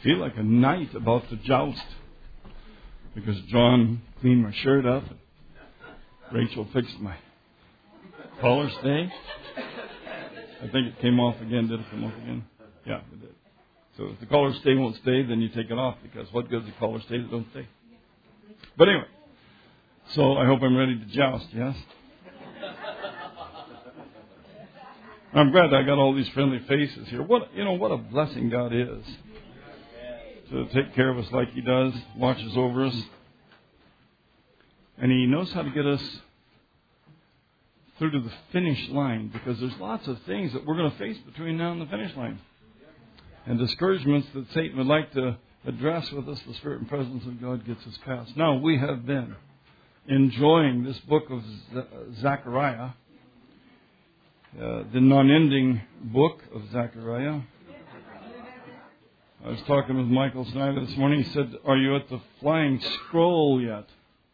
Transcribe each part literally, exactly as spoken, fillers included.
feel like a knight about to joust because John cleaned my shirt up and Rachel fixed my collar stay. I think it came off again. Did it come off again? Yeah, it did. So if the collar stay won't stay, then you take it off because what good is the collar stay that don't stay? But anyway, so I hope I'm ready to joust, yes? I'm glad I got all these friendly faces here. What, you know, what a blessing God is to take care of us like He does, watches over us. And He knows how to get us through to the finish line because there's lots of things that we're going to face between now and the finish line. And discouragements that Satan would like to address with us, the Spirit and presence of God gets us past. Now, we have been enjoying this book of Zechariah, uh, the non-ending book of Zechariah. I was talking with Michael Snyder this morning. He said, "Are you at the flying scroll yet?"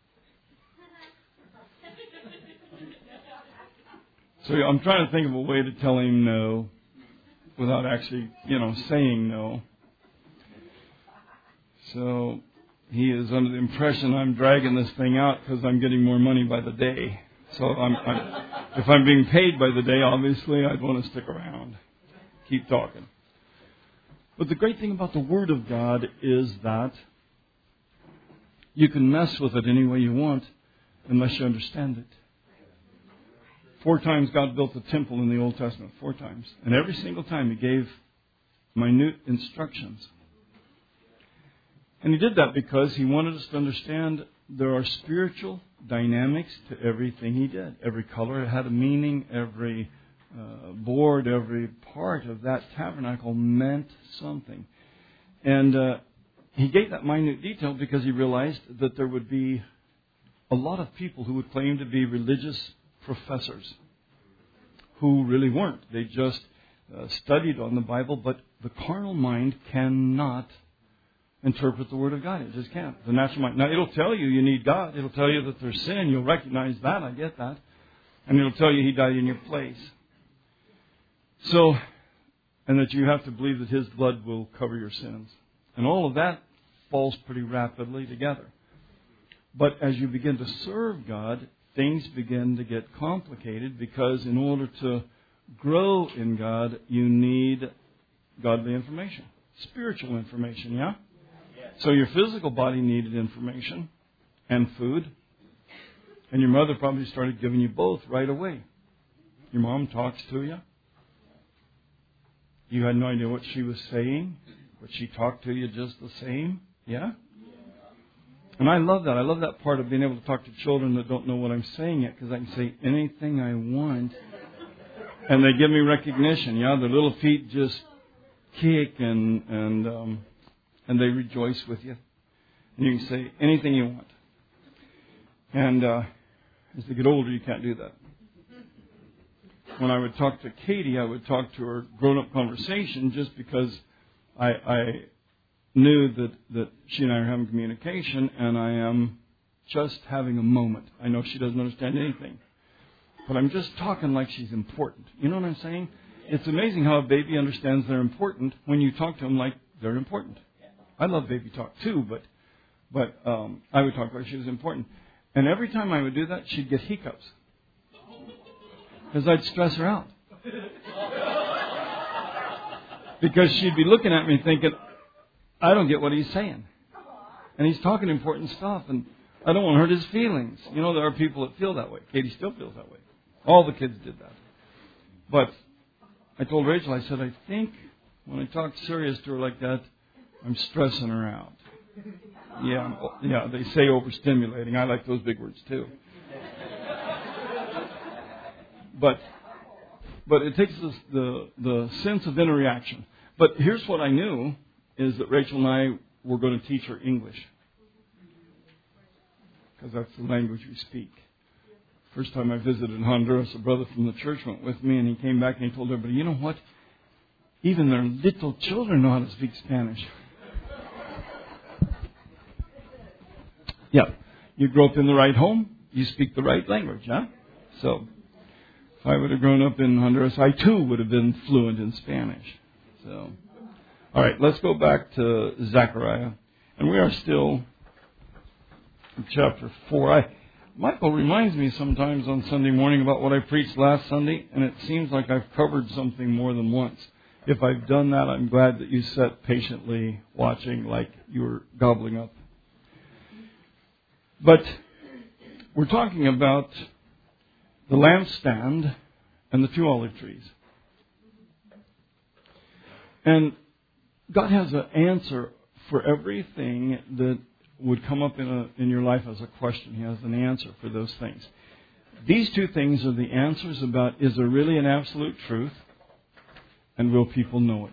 So I'm trying to think of a way to tell him no without actually, you know, saying no. So he is under the impression I'm dragging this thing out because I'm getting more money by the day. So I'm, I'm, if I'm being paid by the day, obviously I'd want to stick around, keep talking. But the great thing about the Word of God is that you can mess with it any way you want unless you understand it. Four times God built the temple in the Old Testament. Four times. And every single time He gave minute instructions. And He did that because He wanted us to understand there are spiritual dynamics to everything He did. Every color had a meaning. Every uh, board, every part of that tabernacle meant something. And uh, He gave that minute detail because He realized that there would be a lot of people who would claim to be religious professors who really weren't. They just uh, studied on the Bible, but the carnal mind cannot interpret the Word of God. It just can't. The natural mind. Now, it'll tell you you need God. It'll tell you that there's sin. You'll recognize that. I get that. And it'll tell you He died in your place. So, and that you have to believe that His blood will cover your sins. And all of that falls pretty rapidly together. But as you begin to serve God, things begin to get complicated because in order to grow in God, you need godly information, spiritual information, yeah? Yes. So your physical body needed information and food, and your mother probably started giving you both right away. Your mom talks to you. You had no idea what she was saying, but she talked to you just the same, yeah? And I love that. I love that part of being able to talk to children that don't know what I'm saying yet, because I can say anything I want, and they give me recognition. Yeah, their little feet just kick, and and um, and they rejoice with you. And you can say anything you want. And uh, as they get older, you can't do that. When I would talk to Katie, I would talk to her grown-up conversation just because I. I knew that, that she and I are having communication, and I am just having a moment. I know she doesn't understand anything, but I'm just talking like she's important. You know what I'm saying? It's amazing how a baby understands they're important when you talk to them like they're important. I love baby talk too, but but um, I would talk like she was important. And every time I would do that, she'd get hiccups because I'd stress her out. Because she'd be looking at me thinking, I don't get what he's saying. And he's talking important stuff, and I don't want to hurt his feelings. You know, there are people that feel that way. Katie still feels that way. All the kids did that. But I told Rachel, I said, I think when I talk serious to her like that, I'm stressing her out. Yeah, yeah, they say overstimulating. I like those big words too. But but it takes this, the the sense of interaction. But here's what I knew. Is that Rachel and I were going to teach her English. Because that's the language we speak. First time I visited Honduras, a brother from the church went with me, and he came back and he told everybody, you know what? Even their little children know how to speak Spanish. Yeah. You grow up in the right home, you speak the right language, huh? So, if I would have grown up in Honduras, I too would have been fluent in Spanish. So... All right, let's go back to Zechariah. And we are still in chapter four. I, Michael reminds me sometimes on Sunday morning about what I preached last Sunday, and it seems like I've covered something more than once. If I've done that, I'm glad that you sat patiently watching like you were gobbling up. But we're talking about the lampstand and the two olive trees. And God has an answer for everything that would come up in a, in your life as a question. He has an answer for those things. These two things are the answers about, is there really an absolute truth? And will people know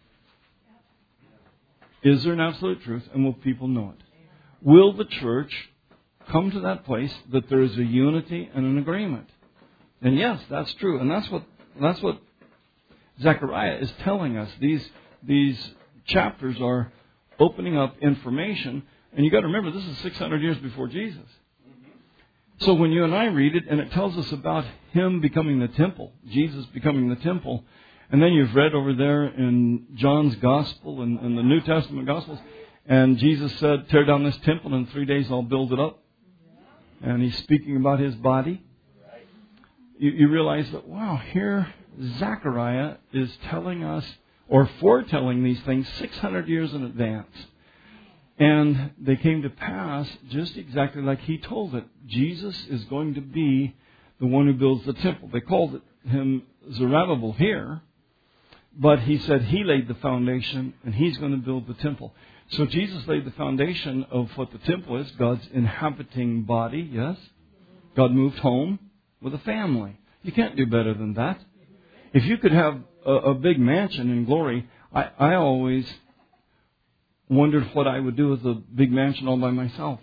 it? Is there an absolute truth? And will people know it? Will the church come to that place that there is a unity and an agreement? And yes, that's true. And that's what that's what Zechariah is telling us. These these chapters are opening up information. And you've got to remember, this is six hundred years before Jesus. So when you and I read it, and it tells us about Him becoming the temple, Jesus becoming the temple, and then you've read over there in John's Gospel and, and the New Testament Gospels, and Jesus said, tear down this temple, and in three days I'll build it up. And He's speaking about His body. You, you realize that, wow, here Zechariah is telling us, or foretelling these things six hundred years in advance. And they came to pass just exactly like He told it. Jesus is going to be the one who builds the temple. They called it him Zerubbabel here, but He said He laid the foundation and He's going to build the temple. So Jesus laid the foundation of what the temple is, God's inhabiting body, yes? God moved home with a family. You can't do better than that. If you could have a, a big mansion in glory, I, I always wondered what I would do with a big mansion all by myself.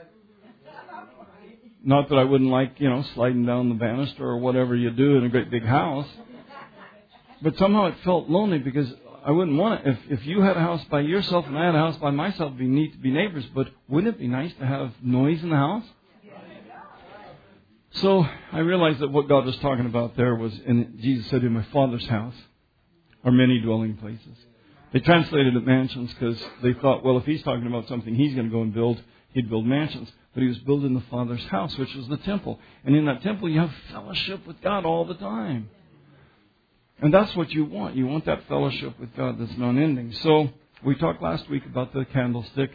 Not that I wouldn't like, you know, sliding down the banister or whatever you do in a great big house. But somehow it felt lonely because I wouldn't want it. If, if you had a house by yourself and I had a house by myself, it'd be neat to be neighbors. But wouldn't it be nice to have noise in the house? So I realized that what God was talking about there was, and Jesus said, in my Father's house are many dwelling places. They translated it mansions because they thought, well, if He's talking about something He's going to go and build, He'd build mansions. But He was building the Father's house, which was the temple. And in that temple, you have fellowship with God all the time. And that's what you want. You want that fellowship with God that's non-ending. So we talked last week about the candlestick,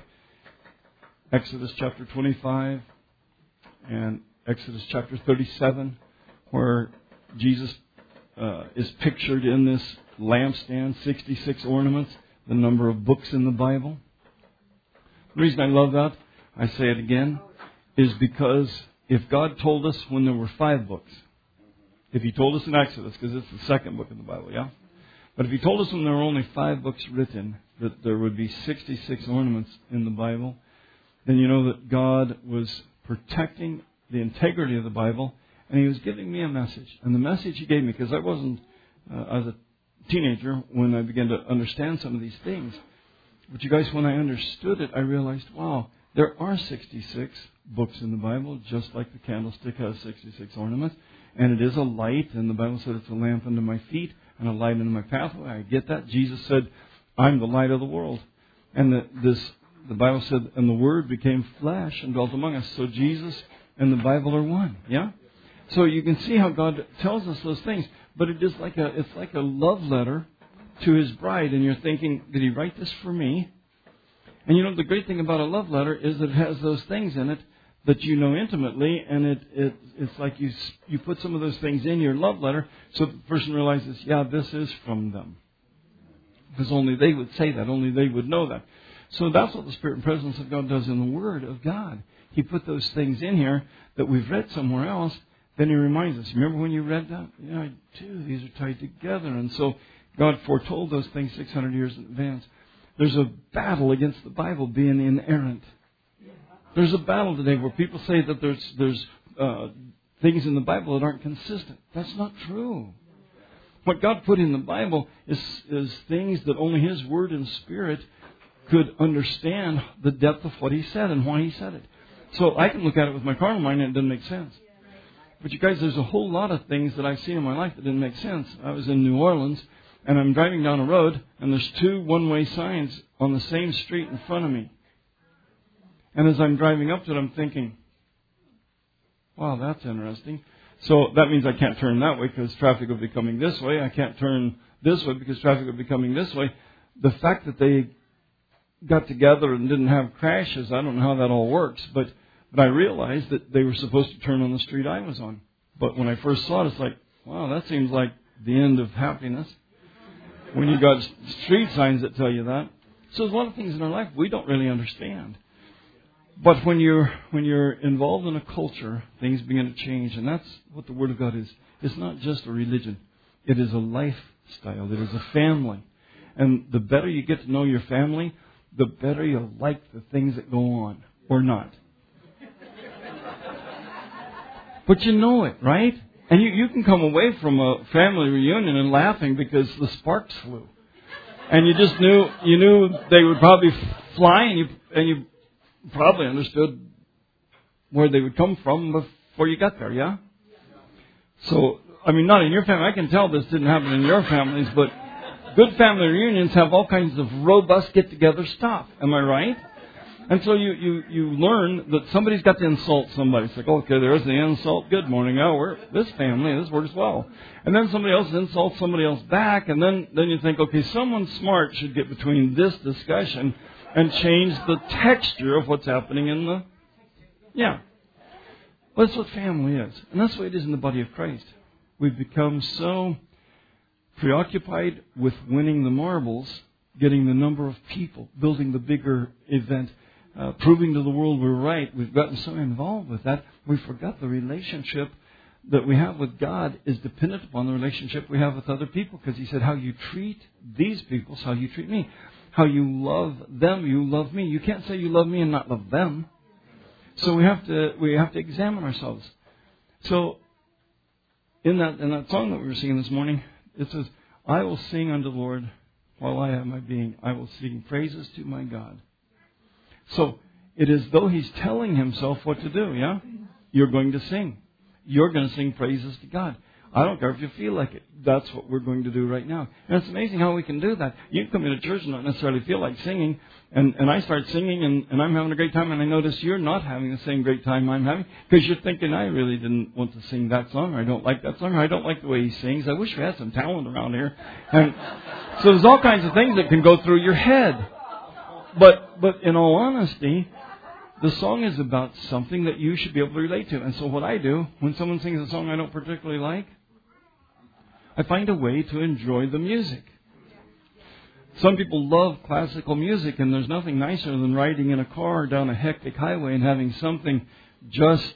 Exodus chapter twenty-five and Exodus chapter thirty-seven, where Jesus uh, is pictured in this lampstand, sixty-six ornaments, the number of books in the Bible. The reason I love that, I say it again, is because if God told us when there were five books, if He told us in Exodus, because it's the second book in the Bible, yeah? But if He told us when there were only five books written, that there would be sixty-six ornaments in the Bible, then you know that God was protecting the integrity of the Bible, and He was giving me a message. And the message He gave me, because I wasn't, uh, as a teenager, when I began to understand some of these things. But you guys, when I understood it, I realized, wow, there are sixty-six books in the Bible, just like the candlestick has sixty-six ornaments. And it is a light, and the Bible said it's a lamp unto my feet and a light unto my pathway. I get that. Jesus said, I'm the light of the world. And the, this, the Bible said, and the Word became flesh and dwelt among us. So Jesus and the Bible are one. Yeah? So you can see how God tells us those things. But it is like a, it's like a love letter to His bride. And you're thinking, did He write this for me? And you know, the great thing about a love letter is that it has those things in it that you know intimately, and it, it it's like you you put some of those things in your love letter so the person realizes, yeah, this is from them. Because only they would say that, only they would know that. So that's what the Spirit and presence of God does in the Word of God. He put those things in here that we've read somewhere else, then He reminds us, remember when you read that? Yeah, I do. These are tied together. And so God foretold those things six hundred years in advance. There's a battle against the Bible being inerrant. There's a battle today where people say that there's there's uh, things in the Bible that aren't consistent. That's not true. What God put in the Bible is is things that only His Word and Spirit could understand the depth of what He said and why He said it. So I can look at it with my carnal mind and it doesn't make sense. But you guys, there's a whole lot of things that I've seen in my life that didn't make sense. I was in New Orleans and I'm driving down a road, and there's two one-way signs on the same street in front of me. And as I'm driving up to it, I'm thinking, wow, that's interesting. So that means I can't turn that way because traffic will be coming this way. I can't turn this way because traffic will be coming this way. The fact that they got together and didn't have crashes, I don't know how that all works, but, but I realized that they were supposed to turn on the street I was on. But when I first saw it, it's like, wow, that seems like the end of happiness. When you got street signs that tell you that. So there's a lot of things in our life we don't really understand. But when you're when you're involved in a culture, things begin to change, and that's what the Word of God is. It's not just a religion. It is a lifestyle. It is a family. And the better you get to know your family, the better you'll like the things that go on, or not. But you know it, right? And you, you can come away from a family reunion and laughing because the sparks flew. And you just knew you knew they would probably fly, and you and you probably understood where they would come from before you got there, yeah? So, I mean, not in your family. I can tell this didn't happen in your families, but good family reunions have all kinds of robust get-together stuff. Am I right? And so you, you, you learn that somebody's got to insult somebody. It's like, okay, there's the insult. Good morning. Oh, we're this family. This works well. And then somebody else insults somebody else back. And then, then you think, okay, someone smart should get between this discussion and change the texture of what's happening in the... Yeah. Well, that's what family is. And that's what it is in the body of Christ. We've become so preoccupied with winning the marbles, getting the number of people, building the bigger event, uh, proving to the world we're right. We've gotten so involved with that, we forgot the relationship that we have with God is dependent upon the relationship we have with other people. Because He said, how you treat these people is how you treat me. How you love them, you love me. You can't say you love me and not love them. So we have to we have to examine ourselves. So in that in that song that we were singing this morning, it says, I will sing unto the Lord while I have my being. I will sing praises to my God. So it is though He's telling Himself what to do, yeah? You're going to sing. You're going to sing praises to God. I don't care if you feel like it. That's what we're going to do right now. And it's amazing how we can do that. You can come into church and not necessarily feel like singing, and, and I start singing, and, and I'm having a great time, and I notice you're not having the same great time I'm having, because you're thinking, I really didn't want to sing that song, or I don't like that song, or I don't like the way he sings. I wish we had some talent around here. And so there's all kinds of things that can go through your head. But but in all honesty, the song is about something that you should be able to relate to. And so what I do, when someone sings a song I don't particularly like, I find a way to enjoy the music. Some people love classical music, and there's nothing nicer than riding in a car down a hectic highway and having something just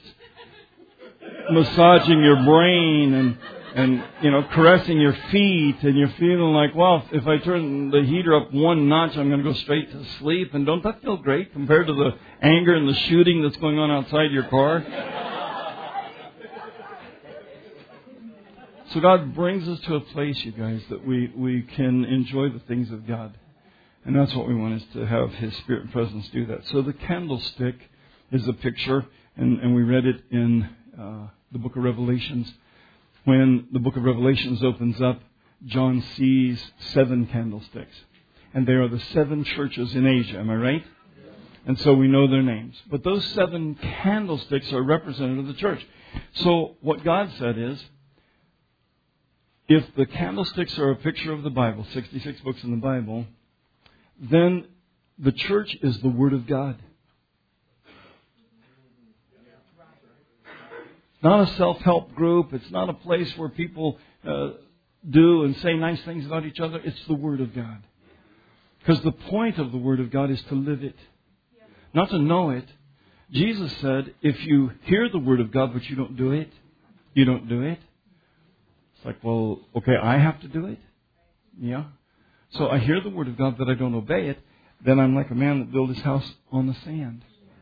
massaging your brain and, and you know, caressing your feet, and you're feeling like, well, if I turn the heater up one notch, I'm going to go straight to sleep. And don't that feel great compared to the anger and the shooting that's going on outside your car? So God brings us to a place, you guys, that we, we can enjoy the things of God. And that's what we want, is to have His Spirit and presence do that. So the candlestick is a picture, and, and we read it in uh, the book of Revelations. When the book of Revelations opens up, John sees seven candlesticks. And they are the seven churches in Asia, am I right? And so we know their names. But those seven candlesticks are representative of the church. So what God said is, if the candlesticks are a picture of the Bible, sixty-six books in the Bible, then the church is the Word of God. It's not a self-help group. It's not a place where people uh, do and say nice things about each other. It's the Word of God. Because the point of the Word of God is to live it, not to know it. Jesus said, if you hear the Word of God but you don't do it, you don't do it. It's like, well, okay, I have to do it? Yeah. So I hear the Word of God, but I don't obey it. Then I'm like a man that built his house on the sand.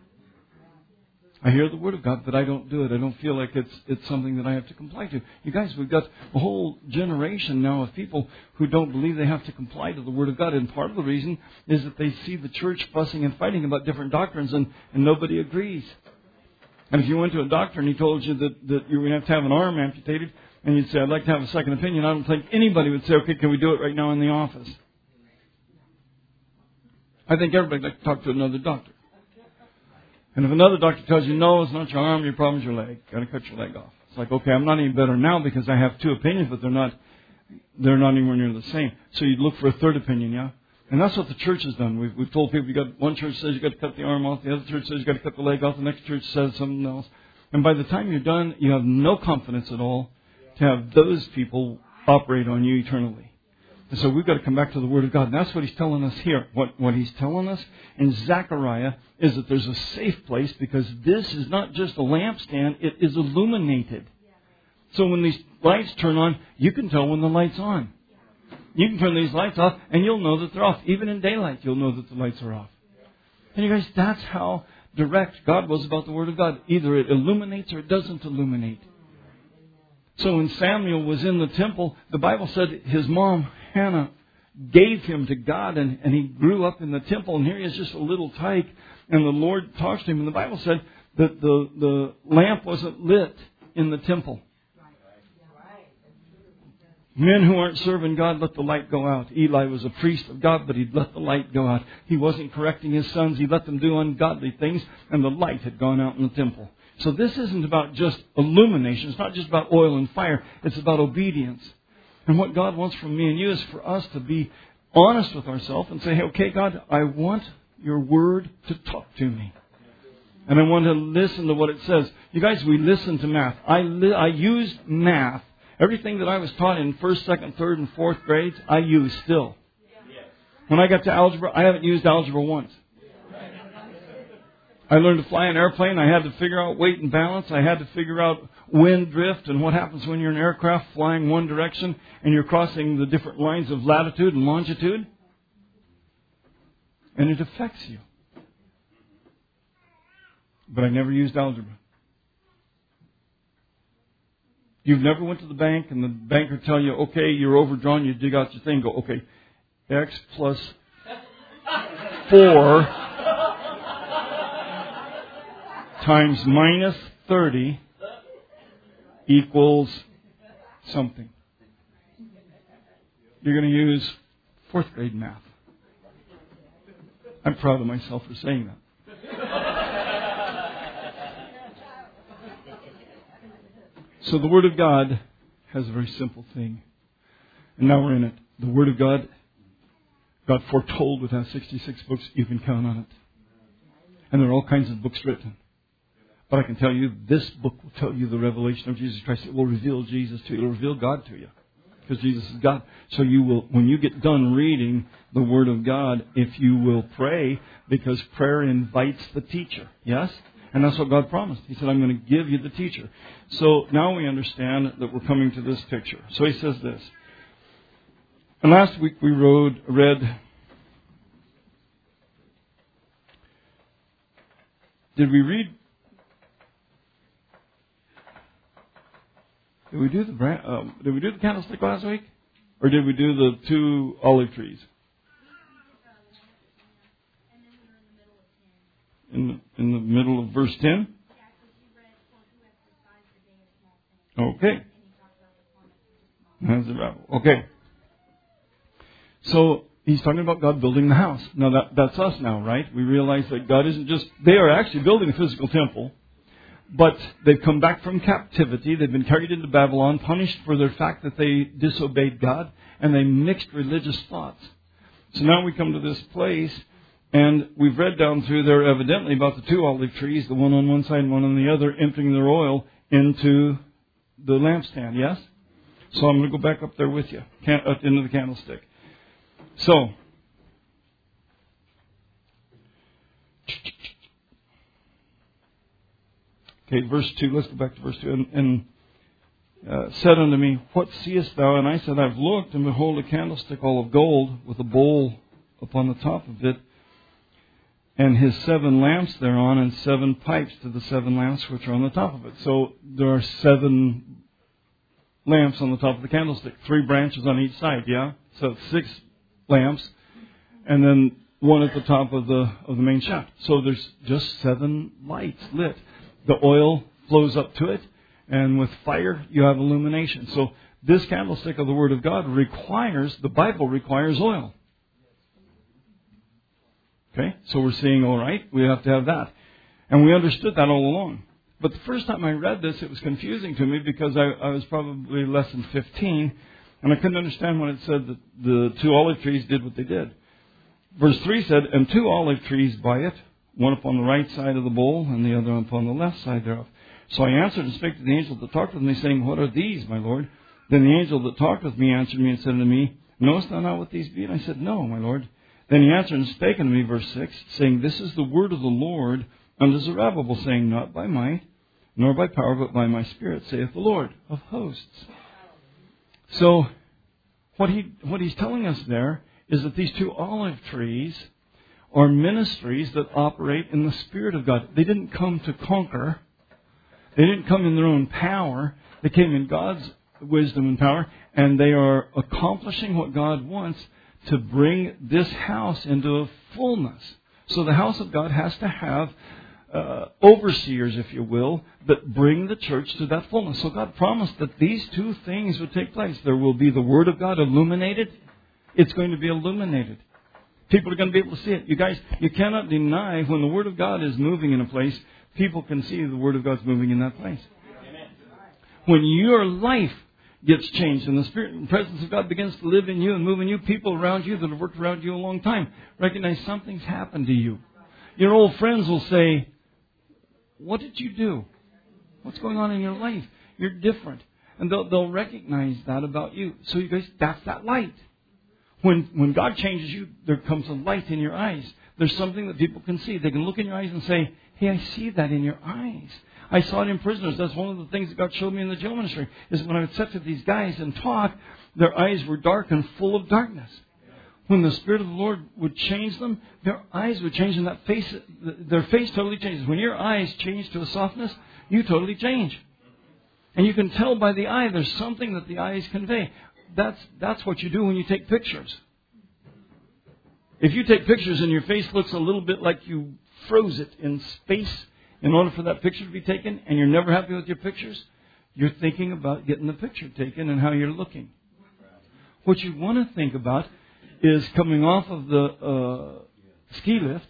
I hear the Word of God, but I don't do it. I don't feel like it's it's something that I have to comply to. You guys, we've got a whole generation now of people who don't believe they have to comply to the Word of God. And part of the reason is that they see the church fussing and fighting about different doctrines, and, and nobody agrees. And if you went to a doctor and he told you that, that you were going to have to have an arm amputated, and you'd say, I'd like to have a second opinion, I don't think anybody would say, okay, can we do it right now in the office? I think everybody would like to talk to another doctor. And if another doctor tells you, no, it's not your arm, your problem is your leg, got to cut your leg off. It's like, okay, I'm not any better now because I have two opinions, but they're not, they're not anywhere near the same. So you'd look for a third opinion, yeah? And that's what the church has done. We've, we've told people, you got one church says you got to cut the arm off, the other church says you got to cut the leg off, the next church says something else. And by the time you're done, you have no confidence at all to have those people operate on you eternally. And so we've got to come back to the Word of God. And that's what He's telling us here. What, what He's telling us in Zechariah is that there's a safe place because this is not just a lampstand, it is illuminated. So when these lights turn on, you can tell when the light's on. You can turn these lights off and you'll know that they're off. Even in daylight, you'll know that the lights are off. And you guys, that's how direct God was about the Word of God. Either it illuminates or it doesn't illuminate. So when Samuel was in the temple, the Bible said his mom, Hannah, gave him to God, and, and he grew up in the temple, and here he is just a little tyke, and the Lord talks to him, and the Bible said that the, the lamp wasn't lit in the temple. Men who aren't serving God, let the light go out. Eli was a priest of God, but he'd let the light go out. He wasn't correcting his sons. He let them do ungodly things, and the light had gone out in the temple. So this isn't about just illumination. It's not just about oil and fire. It's about obedience. And what God wants from me and you is for us to be honest with ourselves and say, hey, okay, God, I want your Word to talk to me. And I want to listen to what it says. You guys, we listen to math. I, li- I used math. Everything that I was taught in first, second, third, and fourth grades, I use still. When I got to algebra, I haven't used algebra once. I learned to fly an airplane. I had to figure out weight and balance. I had to figure out wind drift and what happens when you're in an aircraft flying one direction and you're crossing the different lines of latitude and longitude. And it affects you. But I never used algebra. You've never went to the bank and the banker tell you, okay, you're overdrawn, you dig out your thing, go, okay, X plus four times minus thirty equals something. You're going to use fourth grade math. I'm proud of myself for saying that. So the Word of God has a very simple thing. And now we're in it. The Word of God, God foretold it has sixty-six books. You can count on it. And there are all kinds of books written. But I can tell you, this book will tell you the revelation of Jesus Christ. It will reveal Jesus to you. It will reveal God to you. Because Jesus is God. So you will, when you get done reading the Word of God, if you will pray, because prayer invites the teacher. Yes? And that's what God promised. He said, I'm going to give you the teacher. So now we understand that we're coming to this picture. So he says this. And last week we rode, read, did we read, did we do the brand, um, did we do the candlestick last week? Or did we do the two olive trees? In the, in the middle of verse ten? Okay. That's the Bible. Okay. So he's talking about God building the house. Now that that's us now, right? We realize that God isn't just, they are actually building a physical temple, but they've come back from captivity. They've been carried into Babylon, punished for their fact that they disobeyed God, and they mixed religious thoughts. So now we come to this place. And we've read down through there evidently about the two olive trees, the one on one side and one on the other, emptying their oil into the lampstand, yes? So I'm going to go back up there with you, can, uh, into the candlestick. So, okay, verse two, let's go back to verse two. And, and uh, said unto me, what seest thou? And I said, I've looked, and behold, a candlestick all of gold, with a bowl upon the top of it, and his seven lamps thereon, and seven pipes to the seven lamps which are on the top of it. So there are seven lamps on the top of the candlestick. Three branches on each side, yeah? So it's six lamps, and then one at the top of the of the main shaft. So there's just seven lights lit. The oil flows up to it, And with fire, you have illumination. So this candlestick of the Word of God requires, the Bible requires oil. Okay? So we're seeing, all right, we have to have that. And we understood that all along. But the first time I read this, it was confusing to me because I, I was probably less than fifteen, and I couldn't understand when it said that the two olive trees did what they did. Verse three said, and two olive trees by it, one upon the right side of the bowl, and the other upon the left side thereof. So I answered and spake to the angel that talked with me, saying, what are these, my Lord? Then the angel that talked with me answered me and said unto me, knowest thou not what these be? And I said, no, my Lord. Then he answered and spake unto me, verse six, saying, this is the word of the Lord unto Zerubbabel, saying, not by might, nor by power, but by my Spirit, saith the Lord of hosts. So, what he what he's telling us there is that these two olive trees are ministries that operate in the Spirit of God. They didn't come to conquer. They didn't come in their own power. They came in God's wisdom and power, and they are accomplishing what God wants to bring this house into a fullness. So the house of God has to have uh, overseers, if you will, that bring the church to that fullness. So God promised that these two things would take place. There will be the Word of God illuminated. It's going to be illuminated. People are going to be able to see it. You guys, you cannot deny when the Word of God is moving in a place, people can see the Word of God's moving in that place. When your life gets changed and the Spirit and presence of God begins to live in you and move in you, people around you that have worked around you a long time recognize something's happened to you. Your old friends will say, what did you do? What's going on in your life? You're different. And they'll, they'll recognize that about you. So you guys, that's that light. When when God changes you, there comes a light in your eyes. There's something that people can see. They can look in your eyes and say, hey, I see that in your eyes. I saw it in prisoners. That's one of the things that God showed me in the jail ministry, is when I would sit to these guys and talk, their eyes were dark and full of darkness. When the Spirit of the Lord would change them, their eyes would change, and that face, their face totally changes. When your eyes change to a softness, you totally change. And you can tell by the eye, there's something that the eyes convey. That's, that's what you do when you take pictures. If you take pictures and your face looks a little bit like you froze it in space in order for that picture to be taken, and you're never happy with your pictures, you're thinking about getting the picture taken and how you're looking. What you want to think about is coming off of the uh, ski lift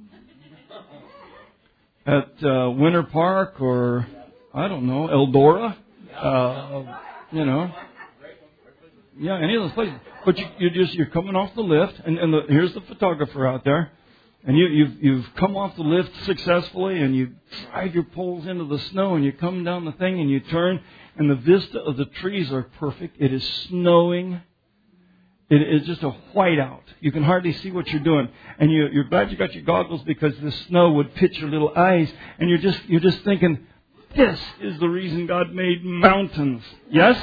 at uh, Winter Park or, I don't know, Eldora, uh, you know. Yeah, any of those places. But you, you're just you're coming off the lift, and, and the, here's the photographer out there, and you, you've you've come off the lift successfully, and you drive your poles into the snow, and you come down the thing, and you turn, and the vista of the trees are perfect. It is snowing. It is just a whiteout. You can hardly see what you're doing, and you, you're glad you got your goggles because the snow would pitch your little eyes, and you're just you're just thinking, this is the reason God made mountains. Yes.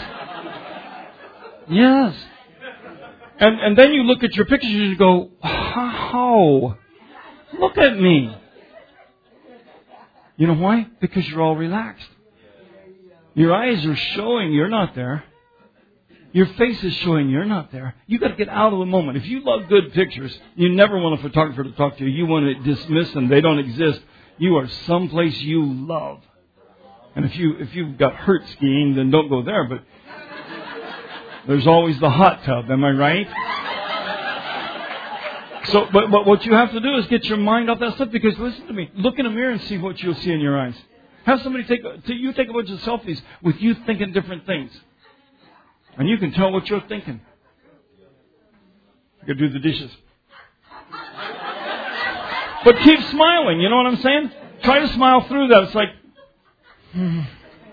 Yes. And and then you look at your pictures and you go, how? Look at me. You know why? Because you're all relaxed. Your eyes are showing you're not there. Your face is showing you're not there. You've got to get out of the moment. If you love good pictures, you never want a photographer to talk to you. You want to dismiss them. They don't exist. You are someplace you love. And if you if you've got hurt skiing, then don't go there. But there's always the hot tub, am I right? So, but, but what you have to do is get your mind off that stuff, because listen to me, look in a mirror and see what you'll see in your eyes. Have somebody take, you take a bunch of selfies with you thinking different things. And you can tell what you're thinking. You can do the dishes. But keep smiling, you know what I'm saying? Try to smile through that. It's like, hmm.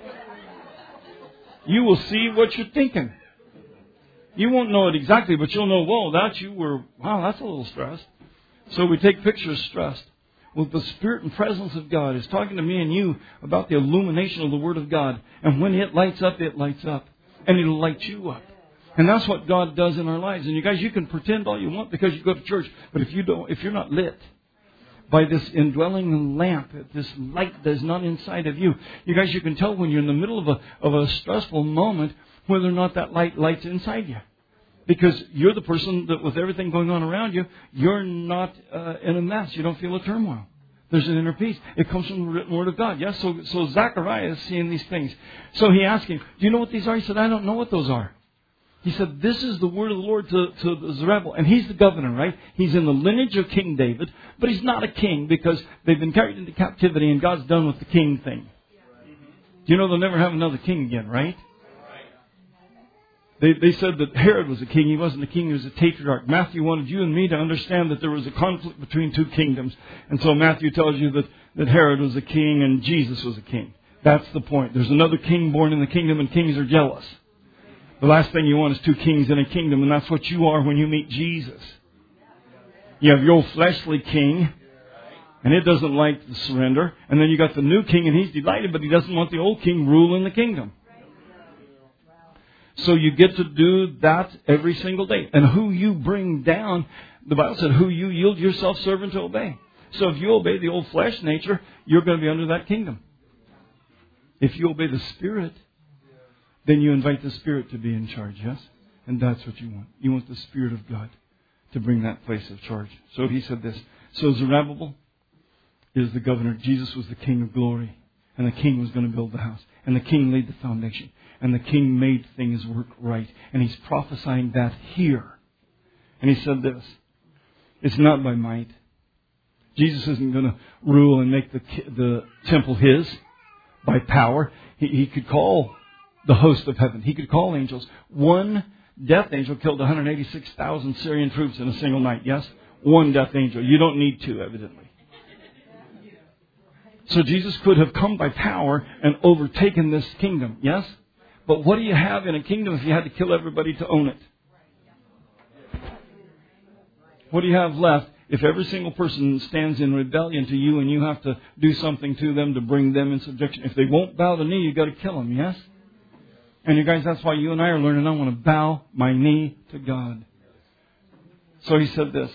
You will see what you're thinking. You won't know it exactly, but you'll know, whoa, that you were, wow, that's a little stressed. So we take pictures stressed. Well, the Spirit and presence of God is talking to me and you about the illumination of the Word of God. And when it lights up, it lights up. And it'll light you up. And that's what God does in our lives. And you guys, you can pretend all you want because you go to church. But if you don't, if you're not lit by this indwelling lamp, this light that is not inside of you, you guys, you can tell when you're in the middle of a, of a stressful moment whether or not that light lights inside you. Because you're the person that, with everything going on around you, you're not uh, in a mess. You don't feel a turmoil. There's an inner peace. It comes from the written word of God. Yes, so, so Zechariah is seeing these things. So he asked him, do you know what these are? He said, I don't know what those are. He said, this is the word of the Lord to, to Zerubbabel. And he's the governor, right? He's in the lineage of King David, but he's not a king because they've been carried into captivity and God's done with the king thing. Do you know they'll never have another king again, right? They, they said that Herod was a king. He wasn't a king. He was a tetrarch. Matthew wanted you and me to understand that there was a conflict between two kingdoms. And so Matthew tells you that, that Herod was a king and Jesus was a king. That's the point. There's another king born in the kingdom and kings are jealous. The last thing you want is two kings in a kingdom, and that's what you are when you meet Jesus. You have your old fleshly king, and it doesn't like the surrender. And then you got the new king, and he's delighted, but he doesn't want the old king ruling the kingdom. So you get to do that every single day. And who you bring down, the Bible said, who you yield yourself servant to obey. So if you obey the old flesh nature, you're going to be under that kingdom. If you obey the Spirit, then you invite the Spirit to be in charge, yes? And that's what you want. You want the Spirit of God to bring that place of charge. So he said this. So Zerubbabel is the governor. Jesus was the King of glory. And the King was going to build the house. And the King laid the foundation. And the King made things work right. And he's prophesying that here. And he said this. It's not by might. Jesus isn't going to rule and make the the temple his by power. He, he could call the host of heaven. He could call angels. One death angel killed one hundred eighty-six thousand Syrian troops in a single night. Yes? One death angel. You don't need two, evidently. So Jesus could have come by power and overtaken this kingdom. Yes? But what do you have in a kingdom if you had to kill everybody to own it? What do you have left if every single person stands in rebellion to you and you have to do something to them to bring them in subjection? If they won't bow the knee, you've got to kill them. Yes? And you guys, that's why you and I are learning. I want to bow my knee to God. So he said this.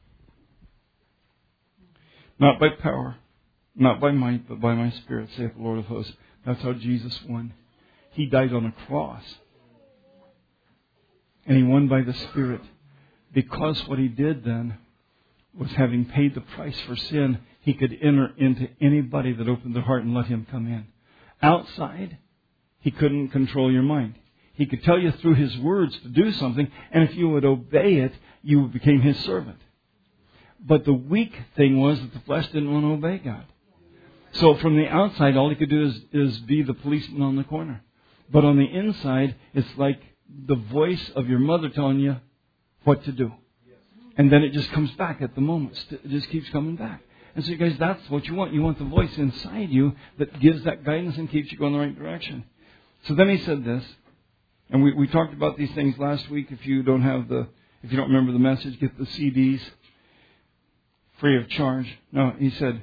Not by power, not by might, but by my Spirit, saith the Lord of hosts. That's how Jesus won. He died on a cross. And he won by the Spirit. Because what he did then was, having paid the price for sin, he could enter into anybody that opened their heart and let him come in. Outside, he couldn't control your mind. He could tell you through his words to do something, and if you would obey it, you became his servant. But the weak thing was that the flesh didn't want to obey God. So from the outside, all he could do is, is be the policeman on the corner. But on the inside, it's like the voice of your mother telling you what to do. And then it just comes back at the moment. It just keeps coming back. And so you guys, that's what you want. You want the voice inside you that gives that guidance and keeps you going the right direction. So then he said this, and we, we talked about these things last week. If you don't have the, if you don't remember the message, get the C Ds free of charge. No, he said,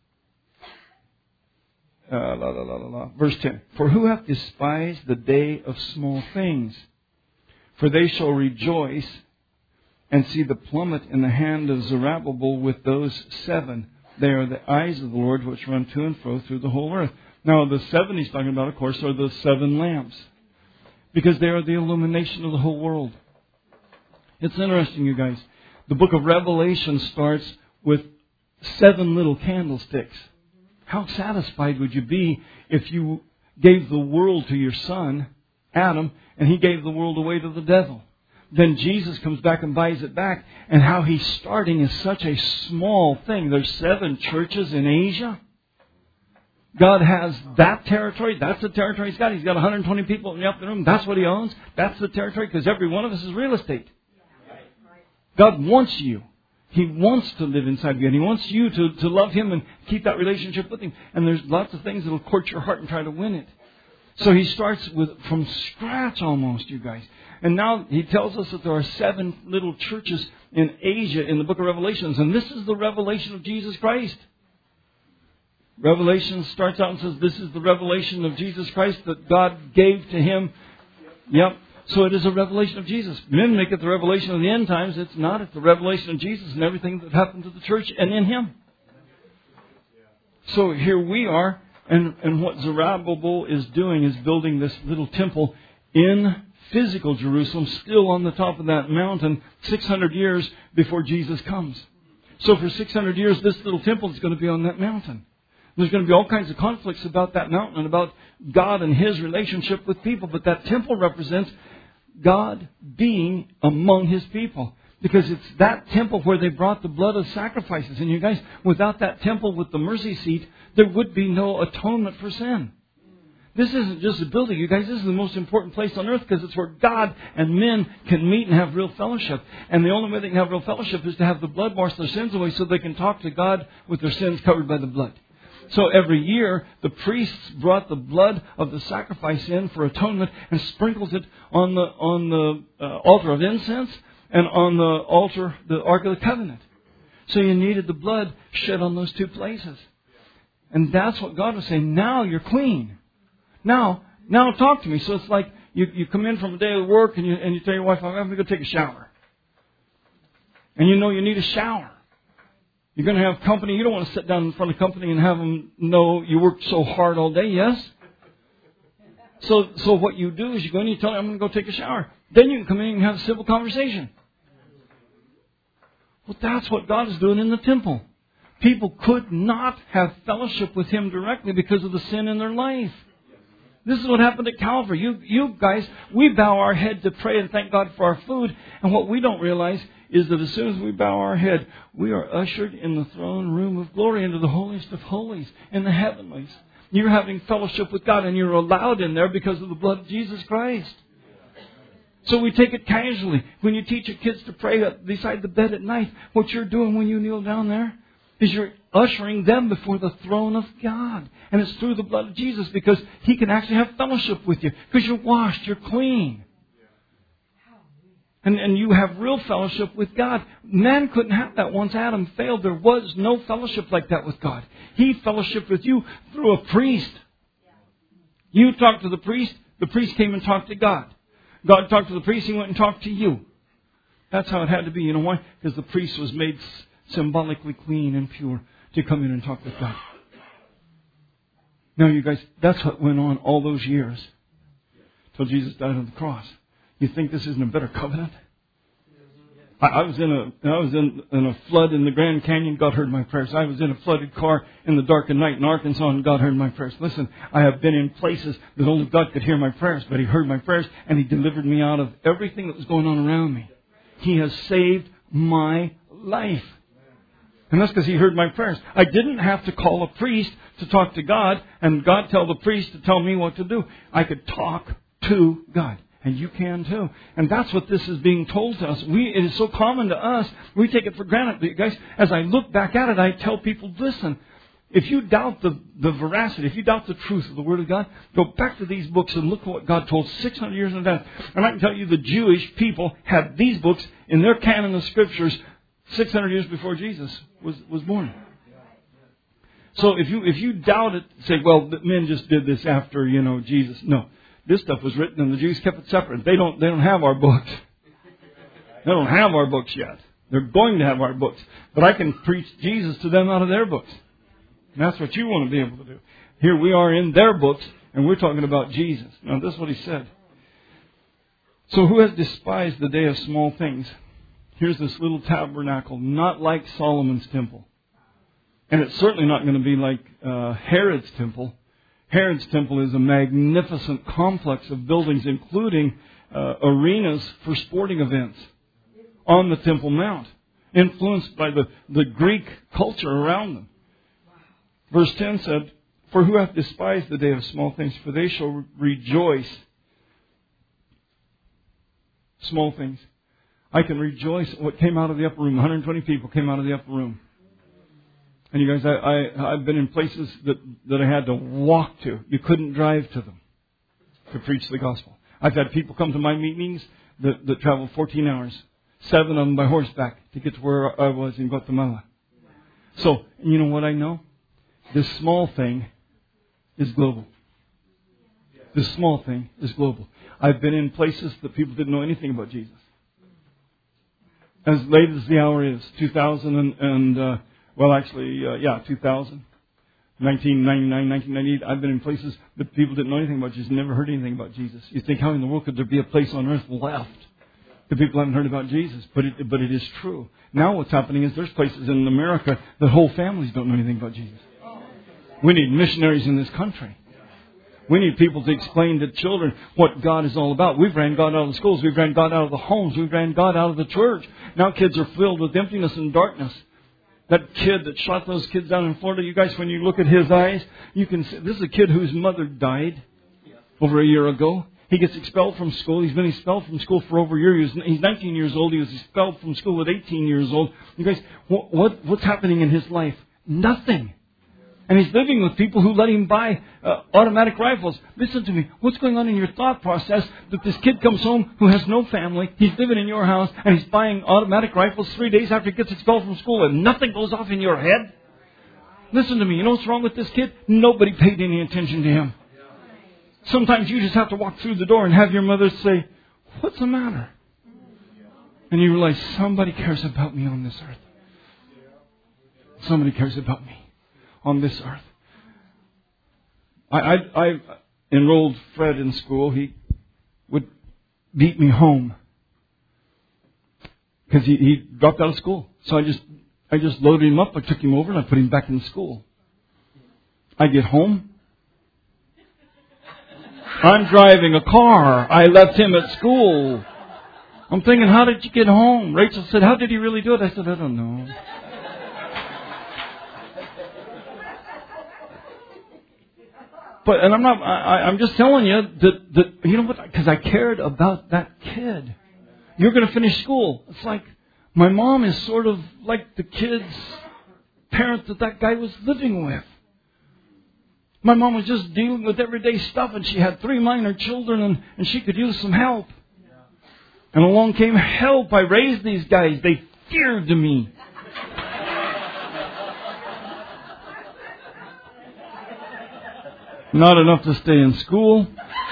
uh, la, la, la, la, la. Verse ten, for who hath despised the day of small things? For they shall rejoice and see the plummet in the hand of Zerubbabel with those seven. They are the eyes of the Lord which run to and fro through the whole earth. Now, the seven he's talking about, of course, are the seven lamps. Because they are the illumination of the whole world. It's interesting, you guys. The book of Revelation starts with seven little candlesticks. How satisfied would you be if you gave the world to your son, Adam, and he gave the world away to the devil? Then Jesus comes back and buys it back. And how he's starting is such a small thing. There's seven churches in Asia. God has that territory. That's the territory he's got. He's got one hundred twenty people in the upper room. That's what he owns. That's the territory, because every one of us is real estate. God wants you. He wants to live inside you. And he wants you to, to love him and keep that relationship with him. And there's lots of things that will court your heart and try to win it. So he starts with from scratch almost, you guys. And now he tells us that there are seven little churches in Asia in the book of Revelations. And this is the revelation of Jesus Christ. Revelation starts out and says, this is the revelation of Jesus Christ that God gave to him. Yep. So it is a revelation of Jesus. Men make it the revelation of the end times. It's not. It's the revelation of Jesus and everything that happened to the church and in him. So here we are. And, and what Zerubbabel is doing is building this little temple in physical Jerusalem, still on the top of that mountain, six hundred years before Jesus comes. So for six hundred years, this little temple is going to be on that mountain. There's going to be all kinds of conflicts about that mountain and about God and His relationship with people. But that temple represents God being among His people. Because it's that temple where they brought the blood of sacrifices. And you guys, without that temple with the mercy seat, there would be no atonement for sin. This isn't just a building, you guys. This is the most important place on earth because it's where God and men can meet and have real fellowship. And the only way they can have real fellowship is to have the blood wash their sins away so they can talk to God with their sins covered by the blood. So every year, the priests brought the blood of the sacrifice in for atonement and sprinkled it on the on the uh, altar of incense and on the altar, the Ark of the Covenant. So you needed the blood shed on those two places. And that's what God was saying. Now you're clean. Now, now talk to me. So it's like you, you come in from a day of work and you, and you tell your wife, I'm going to go take a shower. And you know you need a shower. You're going to have company. You don't want to sit down in front of company and have them know you worked so hard all day, yes? So so what you do is you go and you tell them, I'm going to go take a shower. Then you can come in and have a civil conversation. Well, that's what God is doing in the temple. People could not have fellowship with Him directly because of the sin in their life. This is what happened at Calvary. You, you guys, we bow our head to pray and thank God for our food. And what we don't realize is that as soon as we bow our head, we are ushered in the throne room of glory into the holiest of holies, in the heavenlies. You're having fellowship with God and you're allowed in there because of the blood of Jesus Christ. So we take it casually. When you teach your kids to pray beside the bed at night, what you're doing when you kneel down there is you're ushering them before the throne of God. And it's through the blood of Jesus because He can actually have fellowship with you. Because you're washed, you're clean. And, and you have real fellowship with God. Man couldn't have that once Adam failed. There was no fellowship like that with God. He fellowshiped with you through a priest. You talked to the priest, the priest came and talked to God. God talked to the priest, He went and talked to you. That's how it had to be. You know why? Because the priest was made symbolically clean and pure to come in and talk with God. Now, you guys, that's what went on all those years till Jesus died on the cross. You think this isn't a better covenant? I, I was in a I was in, in a flood in the Grand Canyon. God heard my prayers. I was in a flooded car in the dark of night in Arkansas, and God heard my prayers. Listen, I have been in places that only God could hear my prayers, but He heard my prayers, and He delivered me out of everything that was going on around me. He has saved my life. And that's because He heard my prayers. I didn't have to call a priest to talk to God, and God tell the priest to tell me what to do. I could talk to God. And you can too. And that's what this is being told to us. We, it is so common to us, we take it for granted. But guys, as I look back at it, I tell people, listen, if you doubt the, the veracity, if you doubt the truth of the Word of God, go back to these books and look at what God told six hundred years in advance. And I can tell you the Jewish people had these books in their canon of Scriptures six hundred years before Jesus was, was born. So if you if you doubt it, say, well, the men just did this after, you know, Jesus. No. This stuff was written and the Jews kept it separate. They don't they don't have our books. They don't have our books yet. They're going to have our books. But I can preach Jesus to them out of their books. And that's what you want to be able to do. Here we are in their books and we're talking about Jesus. Now this is what He said. So who has despised the day of small things? Here's this little tabernacle, not like Solomon's temple. And it's certainly not going to be like uh, Herod's temple. Herod's temple is a magnificent complex of buildings, including uh, arenas for sporting events on the Temple Mount, influenced by the, the Greek culture around them. Verse ten said, for who hath despised the day of small things? For they shall rejoice. Small things. I can rejoice at what came out of the upper room. one hundred twenty people came out of the upper room. And you guys, I, I, I've been in places that, that I had to walk to. You couldn't drive to them to preach the gospel. I've had people come to my meetings that, that traveled fourteen hours, seven of them by horseback to get to where I was in Guatemala. So, you know what I know? This small thing is global. This small thing is global. I've been in places that people didn't know anything about Jesus. As late as the hour is, two thousand and... and uh, Well, actually, uh, yeah, two thousand, nineteen ninety-nine, nineteen ninety-eight. I've been in places that people didn't know anything about Jesus, never heard anything about Jesus. You think, how in the world could there be a place on earth left The people haven't heard about Jesus, but it, but it is true. Now what's happening is there's places in America that whole families don't know anything about Jesus. We need missionaries in this country. We need people to explain to children what God is all about. We've ran God out of the schools. We've ran God out of the homes. We've ran God out of the church. Now kids are filled with emptiness and darkness. That kid that shot those kids down in Florida, you guys, when you look at his eyes, you can see, this is a kid whose mother died over a year ago. He gets expelled from school. He's been expelled from school for over a year. He was, he's nineteen years old. He was expelled from school at eighteen years old. You guys, what, what what's happening in his life? Nothing. And he's living with people who let him buy uh, automatic rifles. Listen to me. What's going on in your thought process that this kid comes home who has no family, he's living in your house, and he's buying automatic rifles three days after he gets expelled from school, and nothing goes off in your head? Listen to me. You know what's wrong with this kid? Nobody paid any attention to him. Sometimes you just have to walk through the door and have your mother say, "What's the matter?" And you realize somebody cares about me on this earth. Somebody cares about me on this earth. I, I, I enrolled Fred in school. He would beat me home because he, he dropped out of school. So I just I just loaded him up. I took him over and I put him back in school. I get home. I'm driving a car. I left him at school. I'm thinking, how did you get home? Rachel said, how did he really do it? I said, I don't know. But, and I'm not, I, I'm just telling you that, that you know what, because I cared about that kid. You're going to finish school. It's like, my mom is sort of like the kid's parent that that guy was living with. My mom was just dealing with everyday stuff, and she had three minor children, and, and she could use some help. And along came help. I raised these guys. They feared me. Not enough to stay in school.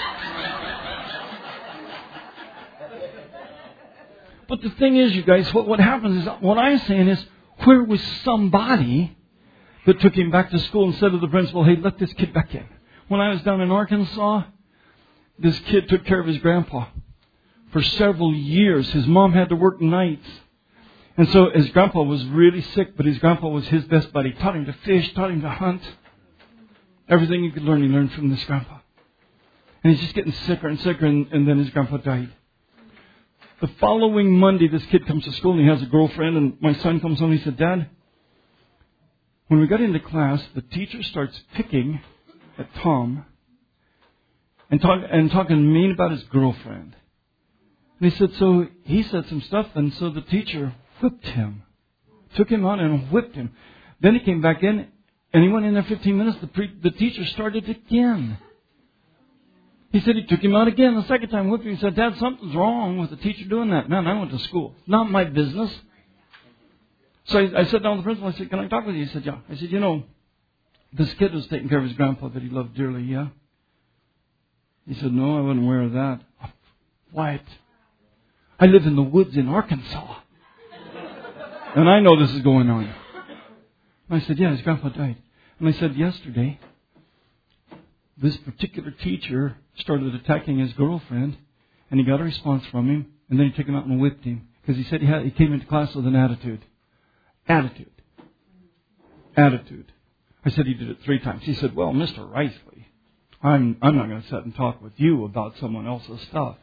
But the thing is, you guys, what, what happens is, what I'm saying is, where was somebody that took him back to school and said to the principal, hey, let this kid back in? When I was down in Arkansas, this kid took care of his grandpa for several years. His mom had to work nights. And so his grandpa was really sick, but his grandpa was his best buddy. Taught him to fish, taught him to hunt. Everything he could learn, he learned from this grandpa. And he's just getting sicker and sicker, and, and then his grandpa died. The following Monday, this kid comes to school, and he has a girlfriend, and my son comes home, and he said, Dad, when we got into class, the teacher starts picking at Tom and, talk, and talking mean about his girlfriend. And he said, so he said some stuff, and so the teacher whipped him. Took him out and whipped him. Then he came back in, and he went in there fifteen minutes. The, pre- the teacher started again. He said he took him out again. The second time whipped him. He said, Dad, something's wrong with the teacher doing that. Man, I went to school. Not my business. So I, I sat down with the principal. I said, can I talk with you? He said, yeah. I said, you know, this kid was taking care of his grandpa that he loved dearly, yeah? He said, no, I wasn't aware of that. What? I live in the woods in Arkansas. And I know this is going on. I said, yeah, his grandpa died. And I said, yesterday, this particular teacher started attacking his girlfriend, and he got a response from him, and then he took him out and whipped him. Because he said he, had, he came into class with an attitude. Attitude. Attitude. I said he did it three times. He said, well, Mister Riceley, I'm, I'm not going to sit and talk with you about someone else's stuff.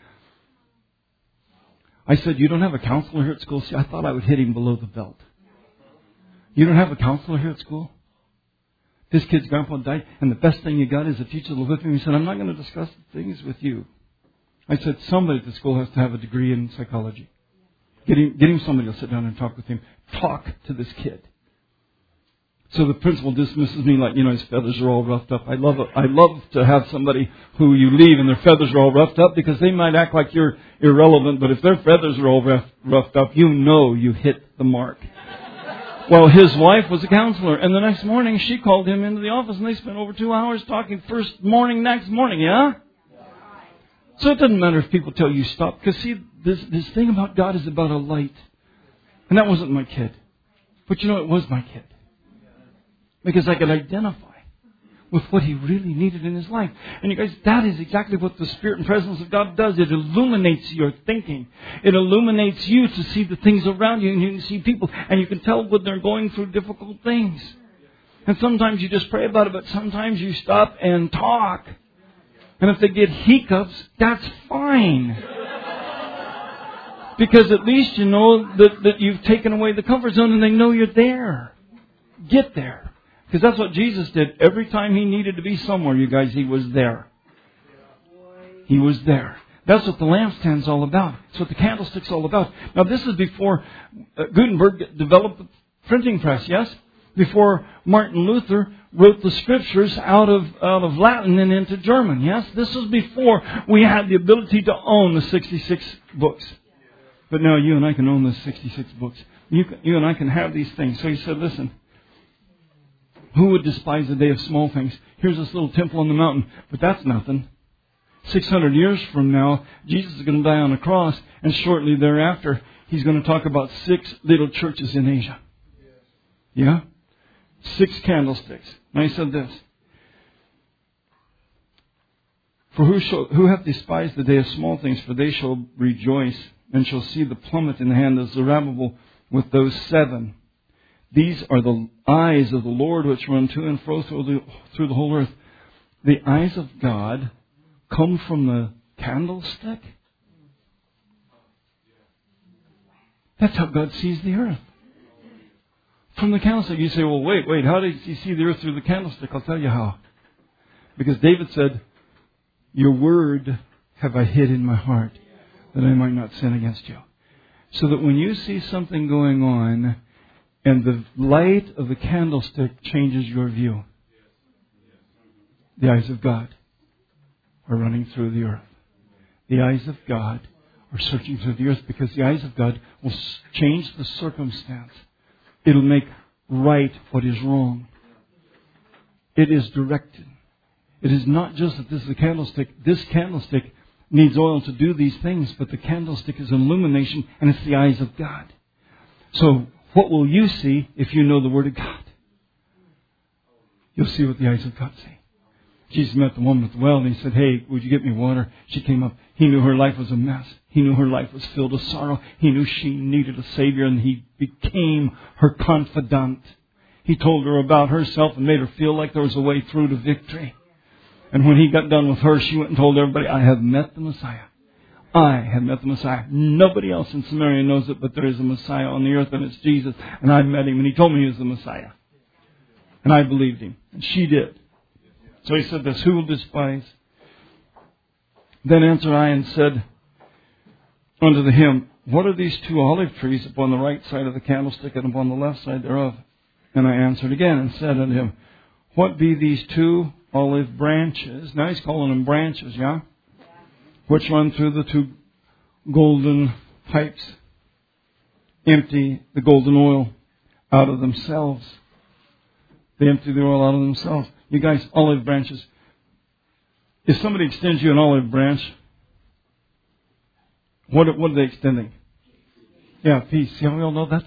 I said, you don't have a counselor here at school? See, I thought I would hit him below the belt. You don't have a counselor here at school? This kid's grandpa died, and the best thing you got is a teacher will whip him. He said, I'm not going to discuss things with you. I said, somebody at the school has to have a degree in psychology. Get him, get him somebody to sit down and talk with him. Talk to this kid. So the principal dismisses me like, you know, his feathers are all roughed up. I love it. I love to have somebody who you leave and their feathers are all roughed up, because they might act like you're irrelevant, but if their feathers are all rough, roughed up, you know you hit the mark. Well, his wife was a counselor, and the next morning she called him into the office, and they spent over two hours talking first morning, next morning, yeah? So it doesn't matter if people tell you stop, because see, this, this thing about God is about a light. And that wasn't my kid. But you know, it was my kid. Because I could identify with what he really needed in his life. And you guys, that is exactly what the Spirit and presence of God does. It illuminates your thinking. It illuminates you to see the things around you, and you can see people, and you can tell when they're going through difficult things. And sometimes you just pray about it, but sometimes you stop and talk. And if they get hiccups, that's fine. Because at least you know that, that you've taken away the comfort zone and they know you're there. Get there. Because that's what Jesus did. Every time He needed to be somewhere, you guys, He was there. He was there. That's what the lampstand's all about. That's what the candlestick's all about. Now this is before uh, Gutenberg developed the printing press, yes? Before Martin Luther wrote the Scriptures out of out of Latin and into German, yes? This was before we had the ability to own the sixty-six books. But now you and I can own the sixty-six books. You, can, you and I can have these things. So He said, listen, who would despise the day of small things? Here's this little temple on the mountain, but that's nothing. six hundred years from now, Jesus is going to die on a cross, and shortly thereafter, He's going to talk about six little churches in Asia. Yeah? Six candlesticks. And He said this. For who shall, who hath despised the day of small things, for they shall rejoice, and shall see the plummet in the hand of Zerubbabel with those seven. These are the eyes of the Lord which run to and fro through the, through the whole earth. The eyes of God come from the candlestick. That's how God sees the earth. From the candlestick. You say, well, wait, wait, how does He see the earth through the candlestick? I'll tell you how. Because David said, your word have I hid in my heart, that I might not sin against you. So that when you see something going on, and the light of the candlestick changes your view, the eyes of God are running through the earth. The eyes of God are searching through the earth, because the eyes of God will change the circumstance. It'll make right what is wrong. It is directed. It is not just that this is a candlestick. This candlestick needs oil to do these things, but the candlestick is an illumination, and it's the eyes of God. So, what will you see if you know the Word of God? You'll see what the eyes of God see. Jesus met the woman at the well, and He said, hey, would you get me water? She came up. He knew her life was a mess. He knew her life was filled with sorrow. He knew she needed a Savior, and He became her confidant. He told her about herself and made her feel like there was a way through to victory. And when He got done with her, she went and told everybody, I have met the Messiah. I have met the Messiah. Nobody else in Samaria knows it, but there is a Messiah on the earth, and it's Jesus. And I met Him, and He told me He was the Messiah. And I believed Him. And she did. So He said this, who will despise? Then answered I and said unto him, what are these two olive trees upon the right side of the candlestick and upon the left side thereof? And I answered again and said unto him, what be these two olive branches? Now He's calling them branches, yeah? Which run through the two golden pipes, empty the golden oil out of themselves. They empty the oil out of themselves. You guys, olive branches. If somebody extends you an olive branch, what, what are they extending? Yeah, peace. See how we all know that?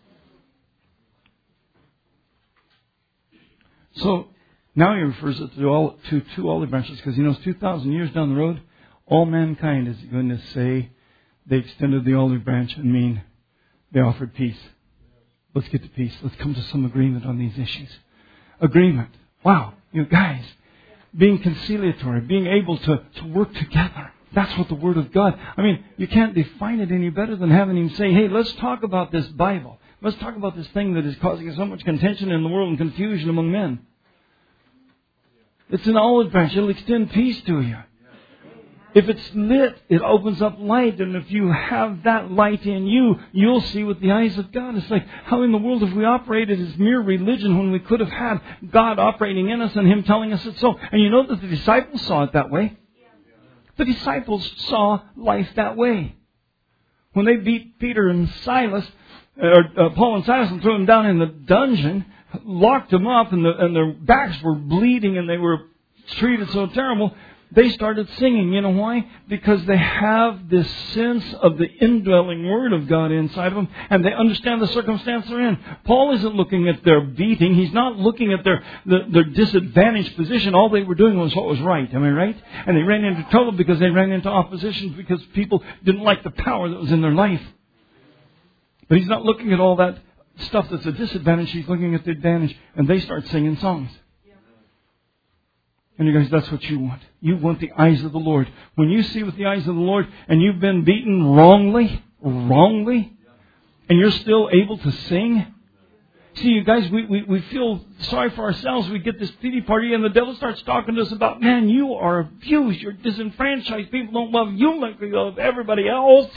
So, now He refers it to, all, to two olive branches, because He knows two thousand years down the road, all mankind is going to say they extended the olive branch and mean they offered peace. Let's get to peace. Let's come to some agreement on these issues. Agreement. Wow, you guys, being conciliatory, being able to, to work together. That's what the Word of God, I mean, you can't define it any better than having Him say, hey, let's talk about this Bible. Let's talk about this thing that is causing so much contention in the world and confusion among men. It's an olive branch. It'll extend peace to you. If it's lit, it opens up light. And if you have that light in you, you'll see with the eyes of God. It's like, how in the world have we operated as mere religion when we could have had God operating in us and Him telling us it's so? And you know that the disciples saw it that way. The disciples saw life that way. When they beat Peter and Silas, or uh, Paul and Silas, and threw them down in the dungeon, locked them up, and, the, and their backs were bleeding, and they were treated so terrible. They started singing. You know why? Because they have this sense of the indwelling Word of God inside of them, and they understand the circumstance they're in. Paul isn't looking at their beating. He's not looking at their, their, their disadvantaged position. All they were doing was what was right. Am I right? And they ran into trouble because they ran into opposition because people didn't like the power that was in their life. But he's not looking at all that stuff that's a disadvantage. He's looking at the advantage, and they start singing songs. And you guys, that's what you want. You want the eyes of the Lord. When you see with the eyes of the Lord and you've been beaten wrongly, wrongly, and you're still able to sing. See, you guys, we, we, we feel sorry for ourselves. We get this pity party and the devil starts talking to us about, man, you are abused. You're disenfranchised. People don't love you like they love everybody else.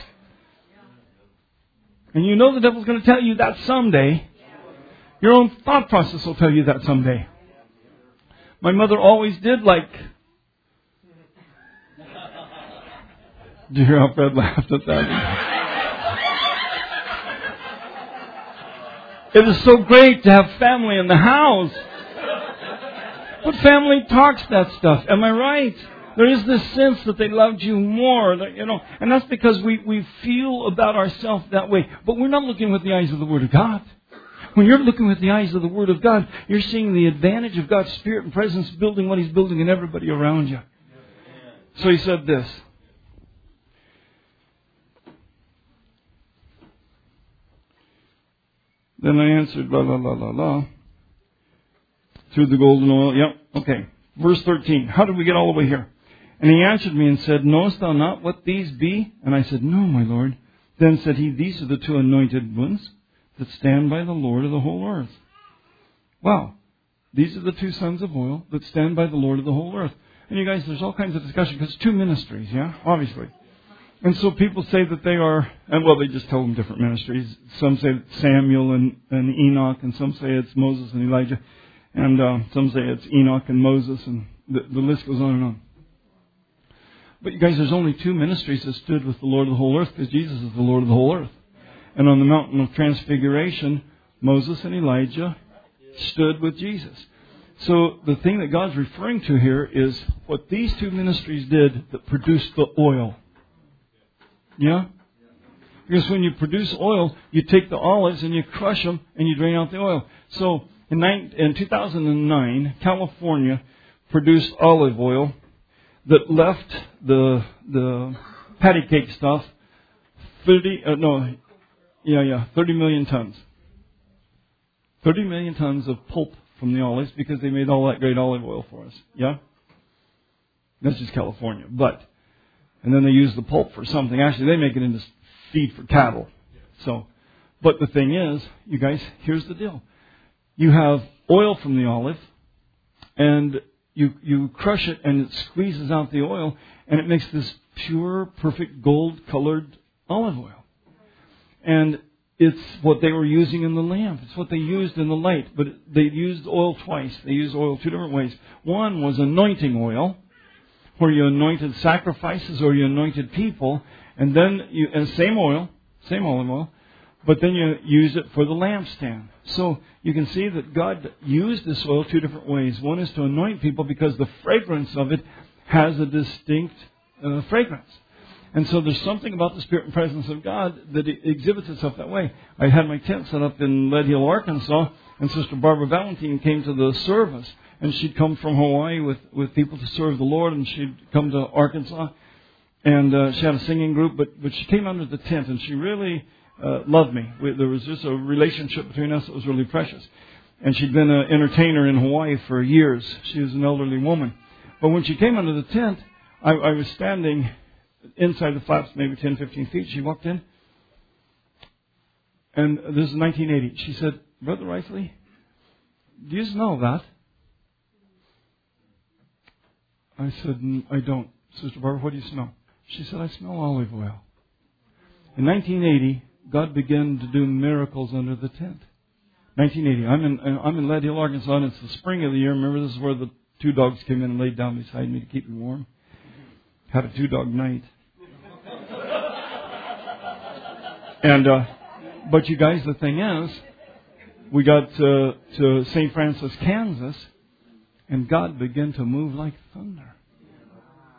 And you know the devil's going to tell you that someday. Your own thought process will tell you that someday. My mother always did like... Did you hear how Fred laughed at that? It is so great to have family in the house. But family talks that stuff. Am I right? There is this sense that they loved you more, that, you know, and that's because we, we feel about ourselves that way. But we're not looking with the eyes of the Word of God. When you're looking with the eyes of the Word of God, you're seeing the advantage of God's Spirit and presence building what He's building in everybody around you. So he said this. Then I answered, la, la, la, la, la. Through the golden oil. Yep, okay. Verse thirteen. How did we get all the way here? And he answered me and said, knowest thou not what these be? And I said, no, my Lord. Then said he, these are the two anointed ones that stand by the Lord of the whole earth. Wow. These are the two sons of oil that stand by the Lord of the whole earth. And you guys, there's all kinds of discussion because it's two ministries, yeah? Obviously. And so people say that they are, and well, they just tell them different ministries. Some say it's Samuel and, and Enoch, and some say it's Moses and Elijah. And uh, some say it's Enoch and Moses, and the, the list goes on and on. But you guys, there's only two ministries that stood with the Lord of the whole earth because Jesus is the Lord of the whole earth. And on the mountain of transfiguration, Moses and Elijah stood with Jesus. So the thing that God's referring to here is what these two ministries did that produced the oil. Yeah? Because when you produce oil, you take the olives and you crush them and you drain out the oil. So in, nine, in two thousand nine, California produced olive oil that left the the patty cake stuff thirty uh, no yeah yeah thirty million tons. Thirty million tons of pulp from the olives because they made all that great olive oil for us. Yeah, that's just California. But and then they use the pulp for something. Actually, they make it into feed for cattle. So, but the thing is, you guys, here's the deal: you have oil from the olive, and You you crush it and it squeezes out the oil and it makes this pure, perfect gold-colored olive oil. And it's what they were using in the lamp. It's what they used in the light. But they used oil twice. They used oil two different ways. One was anointing oil, where you anointed sacrifices or you anointed people. And then, you and same oil, same olive oil, but then you use it for the lampstand. So you can see that God used this oil two different ways. One is to anoint people because the fragrance of it has a distinct uh, fragrance. And so there's something about the Spirit and presence of God that it exhibits itself that way. I had my tent set up in Lead Hill, Arkansas, and Sister Barbara Valentine came to the service. And she'd come from Hawaii with, with people to serve the Lord, and she'd come to Arkansas. And uh, she had a singing group, but, but she came under the tent, and she really uh, loved me. We, there was just a relationship between us that was really precious. And she'd been an entertainer in Hawaii for years. She was an elderly woman. But when she came under the tent, I, I was standing inside the flaps, maybe ten, fifteen feet. She walked in. And this is nineteen eighty. She said, "Brother Riceley, do you smell that?" I said, "I don't." "Sister Barbara, what do you smell?" She said, "I smell olive oil." In nineteen eighty, God began to do miracles under the tent. nineteen eighty. I'm in I'm in Lead Hill, Arkansas, and it's the spring of the year. Remember, this is where the two dogs came in and laid down beside me to keep me warm. Had a two-dog night. And, uh, but you guys, the thing is, we got to, to Saint Francis, Kansas, and God began to move like thunder.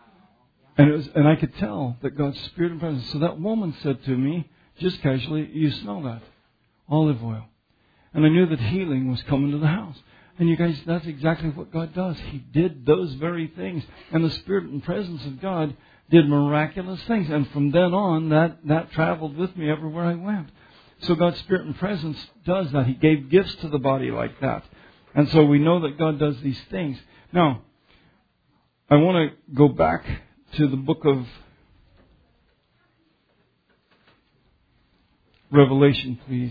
And it was, and I could tell that God's Spirit and presence. So that woman said to me, just casually, you smell that? Olive oil. And I knew that healing was coming to the house. And you guys, that's exactly what God does. He did those very things. And the Spirit and presence of God did miraculous things. And from then on, that, that traveled with me everywhere I went. So God's Spirit and presence does that. He gave gifts to the body like that. And so we know that God does these things. Now, I want to go back to the book of Revelation, please.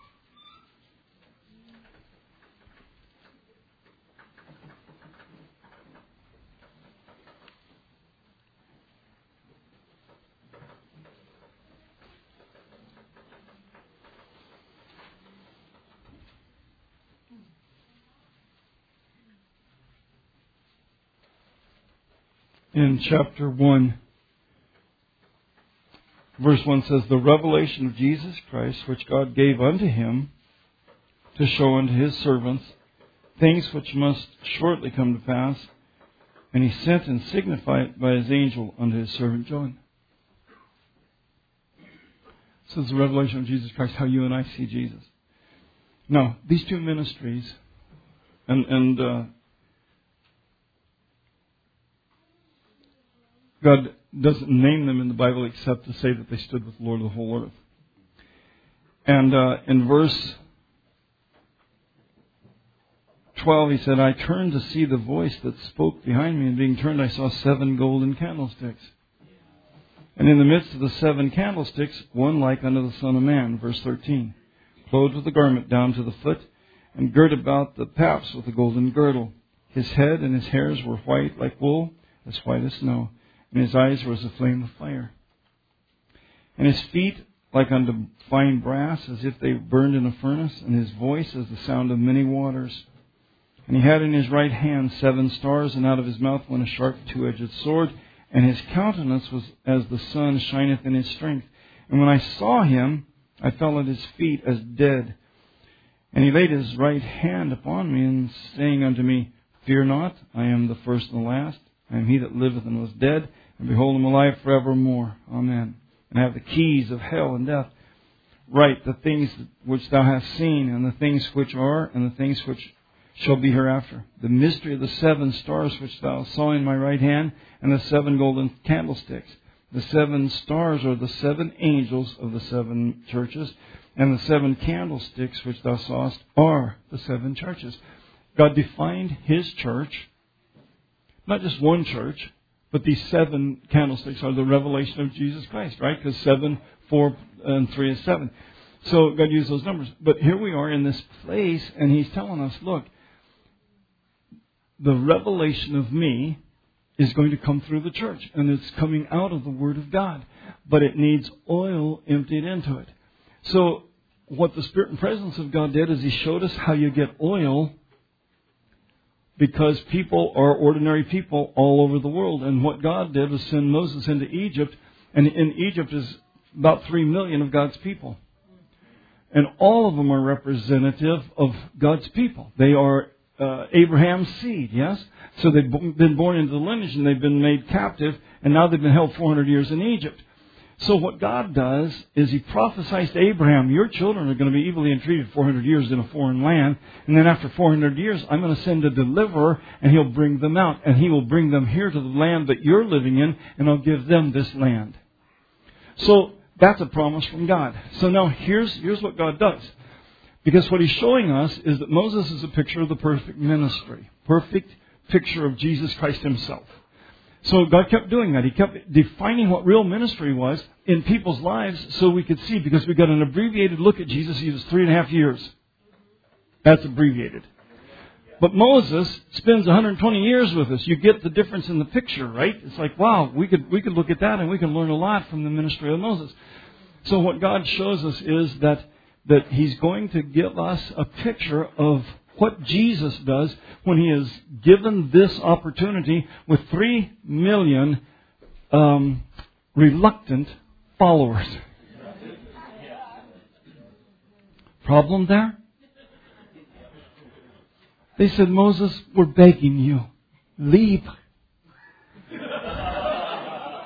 In chapter one, verse one says, the revelation of Jesus Christ, which God gave unto him to show unto his servants things which must shortly come to pass, and he sent and signified it by his angel unto his servant John. So it's the revelation of Jesus Christ, how you and I see Jesus. Now, these two ministries, and, and uh, God doesn't name them in the Bible except to say that they stood with the Lord of the whole earth. And uh, in verse twelve, he said, I turned to see the voice that spoke behind me, and being turned I saw seven golden candlesticks. And in the midst of the seven candlesticks, one like unto the Son of Man, verse thirteen, clothed with a garment down to the foot, and girt about the paps with a golden girdle. His head and his hairs were white like wool, as white as snow. And his eyes were as a flame of fire. And his feet like unto fine brass, as if they burned in a furnace, and his voice as the sound of many waters. And he had in his right hand seven stars, and out of his mouth went a sharp two-edged sword, and his countenance was as the sun shineth in his strength. And when I saw him, I fell at his feet as dead. And he laid his right hand upon me, and saying unto me, Fear not, I am the first and the last. I am he that liveth and was dead, and behold, I am alive forevermore. Amen. And I have the keys of hell and death. Write the things which thou hast seen, and the things which are, and the things which shall be hereafter. The mystery of the seven stars which thou saw in my right hand, and the seven golden candlesticks. The seven stars are the seven angels of the seven churches, and the seven candlesticks which thou sawest are the seven churches. God defined His church. Not just one church, but these seven candlesticks are the revelation of Jesus Christ, right? Because seven, four, and three is seven. So God used those numbers. But here we are in this place, and He's telling us, look, the revelation of me is going to come through the church, and it's coming out of the Word of God. But it needs oil emptied into it. So what the Spirit and presence of God did is He showed us how you get oil, because people are ordinary people all over the world. And what God did was send Moses into Egypt. And in Egypt is about three million of God's people. And all of them are representative of God's people. They are uh, Abraham's seed, yes? So they've been born into the lineage and they've been made captive. And now they've been held four hundred years in Egypt. So what God does is He prophesies to Abraham, your children are going to be evilly entreated four hundred years in a foreign land. And then after four hundred years, I'm going to send a deliverer and He'll bring them out. And He will bring them here to the land that you're living in, and I'll give them this land. So that's a promise from God. So now here's, here's what God does. Because what He's showing us is that Moses is a picture of the perfect ministry. Perfect picture of Jesus Christ Himself. So God kept doing that. He kept defining what real ministry was in people's lives so we could see, because we got an abbreviated look at Jesus. He was three and a half years. That's abbreviated. But Moses spends one hundred twenty years with us. You get the difference in the picture, right? It's like, wow, we could we could look at that and we can learn a lot from the ministry of Moses. So what God shows us is that that He's going to give us a picture of what Jesus does when He is given this opportunity with three million um, reluctant followers. Problem there? They said, Moses, we're begging you, leave.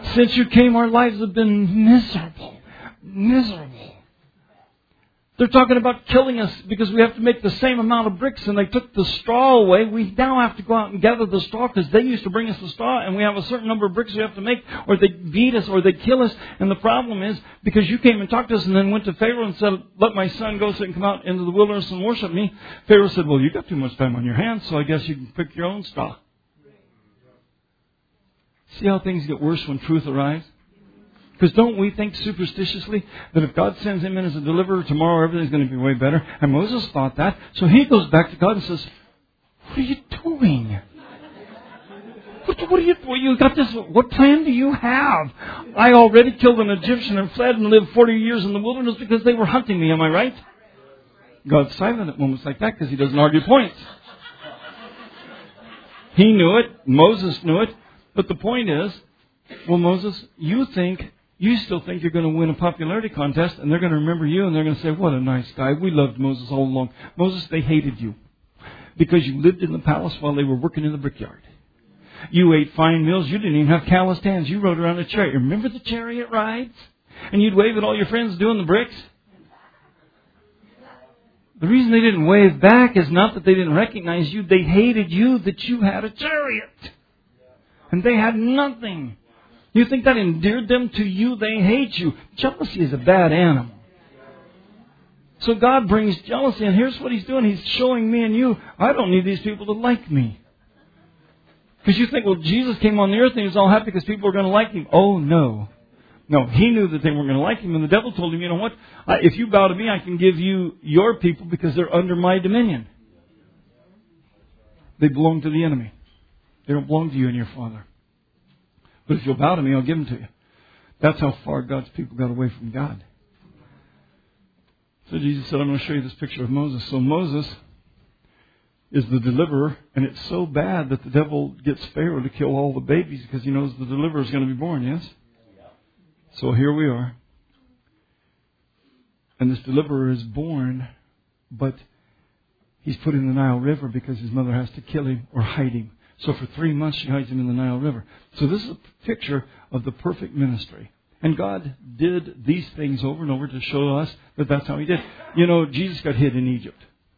Since you came, our lives have been miserable. Miserable. They're talking about killing us because we have to make the same amount of bricks, and they took the straw away. We now have to go out and gather the straw because they used to bring us the straw, and we have a certain number of bricks we have to make, or they beat us, or they kill us. And the problem is, because you came and talked to us and then went to Pharaoh and said, let my son go so he can come out into the wilderness and worship me. Pharaoh said, well, you got too much time on your hands, so I guess you can pick your own straw. See how things get worse when truth arrives? Because don't we think superstitiously that if God sends him in as a deliverer, tomorrow everything's going to be way better? And Moses thought that. So he goes back to God and says, what are you doing? What, what are you doing? You got this. What plan do you have? I already killed an Egyptian and fled and lived forty years in the wilderness because they were hunting me. Am I right? God's silent at moments like that because he doesn't argue points. He knew it. Moses knew it. But the point is, well, Moses, you think... You still think you're going to win a popularity contest, and they're going to remember you, and they're going to say, what a nice guy. We loved Moses all along. Moses, they hated you because you lived in the palace while they were working in the brickyard. You ate fine meals. You didn't even have calloused hands. You rode around a chariot. Remember the chariot rides? And you'd wave at all your friends doing the bricks? The reason they didn't wave back is not that they didn't recognize you. They hated you that you had a chariot. And they had nothing. You think that endeared them to you? They hate you. Jealousy is a bad animal. So God brings jealousy, and here's what He's doing. He's showing me and you, I don't need these people to like me. Because you think, well, Jesus came on the earth and He was all happy because people were going to like Him. Oh, no. No, He knew that they weren't going to like Him, and the devil told Him, you know what? If you bow to me, I can give you your people because they're under my dominion. They belong to the enemy. They don't belong to you and your Father. But if you'll bow to me, I'll give them to you. That's how far God's people got away from God. So Jesus said, I'm going to show you this picture of Moses. So Moses is the deliverer, and it's so bad that the devil gets Pharaoh to kill all the babies because he knows the deliverer is going to be born, yes? So here we are. And this deliverer is born, but he's put in the Nile River because his mother has to kill him or hide him. So for three months she hides him in the Nile River. So this is a picture of the perfect ministry. And God did these things over and over to show us that that's how He did. You know, Jesus got hid in Egypt.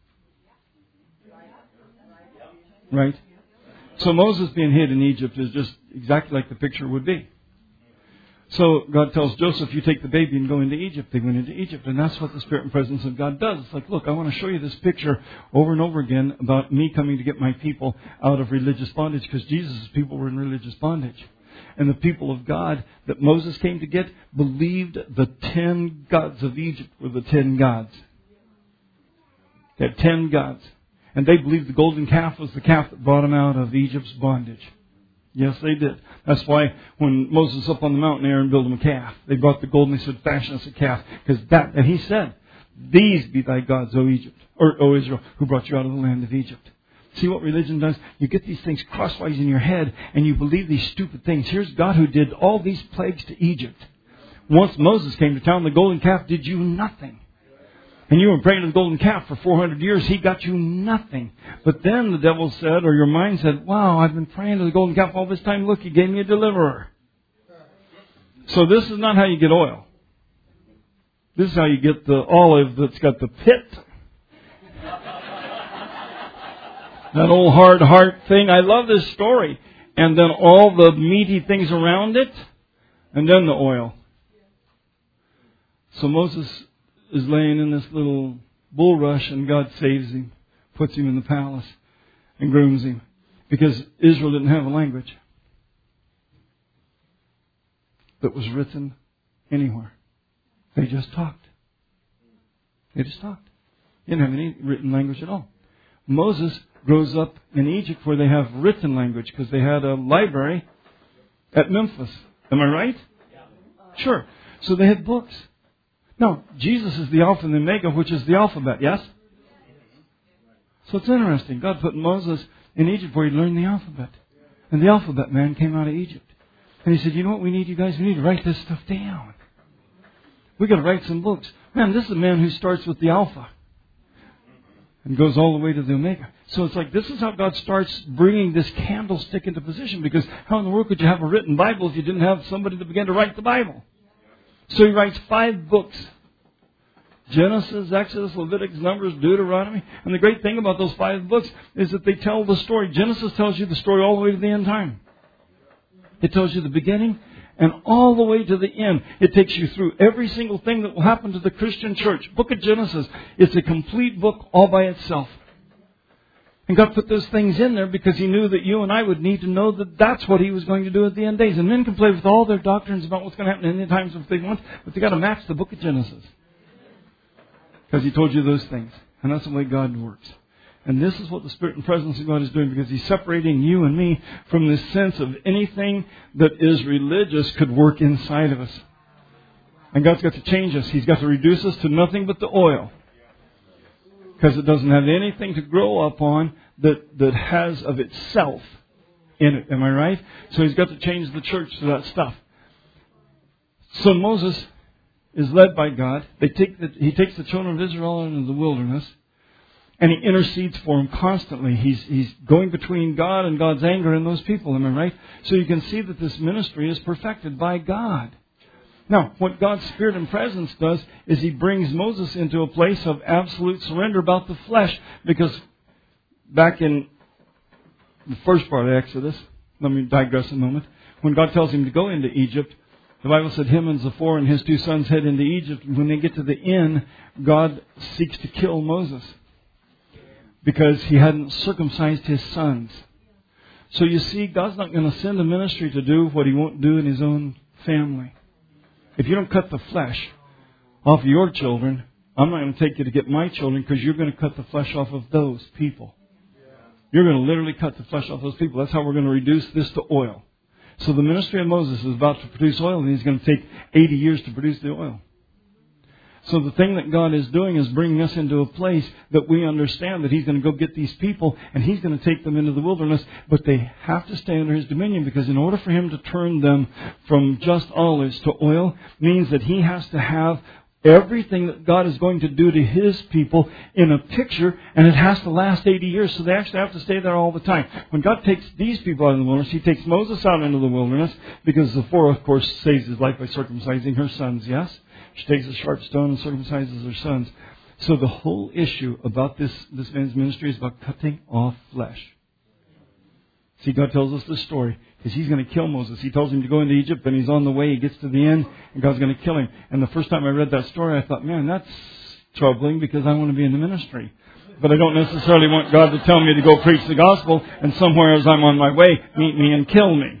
Right? So Moses being hid in Egypt is just exactly like the picture would be. So God tells Joseph, you take the baby and go into Egypt. They went into Egypt. And that's what the Spirit and presence of God does. It's like, look, I want to show you this picture over and over again about me coming to get my people out of religious bondage. Because Jesus' people were in religious bondage. And the people of God that Moses came to get believed the ten gods of Egypt were the ten gods. They had ten gods. And they believed the golden calf was the calf that brought them out of Egypt's bondage. Yes, they did. That's why when Moses was up on the mountain, Aaron built him a calf. They brought the gold and they said, fashion us a calf. Because that, and he said, these be thy gods, O Egypt, or O Israel, who brought you out of the land of Egypt. See what religion does? You get these things crosswise in your head and you believe these stupid things. Here's God who did all these plagues to Egypt. Once Moses came to town, the golden calf did you nothing. And you were praying to the golden calf for four hundred years. He got you nothing. But then the devil said, or your mind said, wow, I've been praying to the golden calf all this time. Look, He gave me a deliverer. So this is not how you get oil. This is how you get the olive that's got the pit. That old hard heart thing. I love this story. And then all the meaty things around it. And then the oil. So Moses is laying in this little bulrush and God saves him, puts him in the palace and grooms him because Israel didn't have a language that was written anywhere. They just talked. They just talked. They didn't have any written language at all. Moses grows up in Egypt where they have written language because they had a library at Memphis. Am I right? Sure. So they had books. No, Jesus is the Alpha and the Omega, which is the alphabet, yes? So it's interesting. God put Moses in Egypt where he learned the alphabet. And the alphabet man came out of Egypt. And he said, you know what we need, you guys? We need to write this stuff down. We've got to write some books. Man, this is a man who starts with the Alpha. and goes all the way to the Omega. So it's like this is how God starts bringing this candlestick into position, because how in the world could you have a written Bible if you didn't have somebody to begin to write the Bible? So he writes five books. Genesis, Exodus, Leviticus, Numbers, Deuteronomy. And the great thing about those five books is that they tell the story. Genesis tells you the story all the way to the end time. It tells you the beginning and all the way to the end. It takes you through every single thing that will happen to the Christian church. Book of Genesis, it's a complete book all by itself. And God put those things in there because He knew that you and I would need to know that that's what He was going to do at the end days. And men can play with all their doctrines about what's going to happen in the end times if they want, but they've got to match the book of Genesis. Because He told you those things. And that's the way God works. And this is what the Spirit and presence of God is doing, because He's separating you and me from this sense of anything that is religious could work inside of us. And God's got to change us. He's got to reduce us to nothing but the oil. Because it doesn't have anything to grow up on that, that has of itself in it. Am I right? So He's got to change the church to that stuff. So Moses is led by God. They take the, he takes the children of Israel into the wilderness. And He intercedes for them constantly. He's, he's going between God and God's anger in those people. Am I right? So you can see that this ministry is perfected by God. Now, what God's Spirit and presence does is He brings Moses into a place of absolute surrender about the flesh. Because back in the first part of Exodus, let me digress a moment. When God tells him to go into Egypt, the Bible said him and Zipporah and his two sons head into Egypt. And when they get to the end, God seeks to kill Moses, because he hadn't circumcised his sons. So you see, God's not going to send a ministry to do what He won't do in His own family. If you don't cut the flesh off of your children, I'm not going to take you to get my children, because you're going to cut the flesh off of those people. You're going to literally cut the flesh off those people. That's how we're going to reduce this to oil. So the ministry of Moses is about to produce oil, and he's going to take eighty years to produce the oil. So the thing that God is doing is bringing us into a place that we understand that He's going to go get these people and He's going to take them into the wilderness. But they have to stay under His dominion, because in order for Him to turn them from just olives to oil means that He has to have everything that God is going to do to His people in a picture, and it has to last eighty years. So they actually have to stay there all the time. When God takes these people out of the wilderness, He takes Moses out into the wilderness, because Zipporah, of course, saves his life by circumcising her sons, yes? She takes a sharp stone and circumcises her sons. So the whole issue about this, this man's ministry is about cutting off flesh. See, God tells us this story because He's going to kill Moses. He tells him to go into Egypt, and he's on the way. He gets to the end, and God's going to kill him. And the first time I read that story, I thought, man, that's troubling, because I want to be in the ministry. But I don't necessarily want God to tell me to go preach the gospel, and somewhere as I'm on my way, meet me and kill me.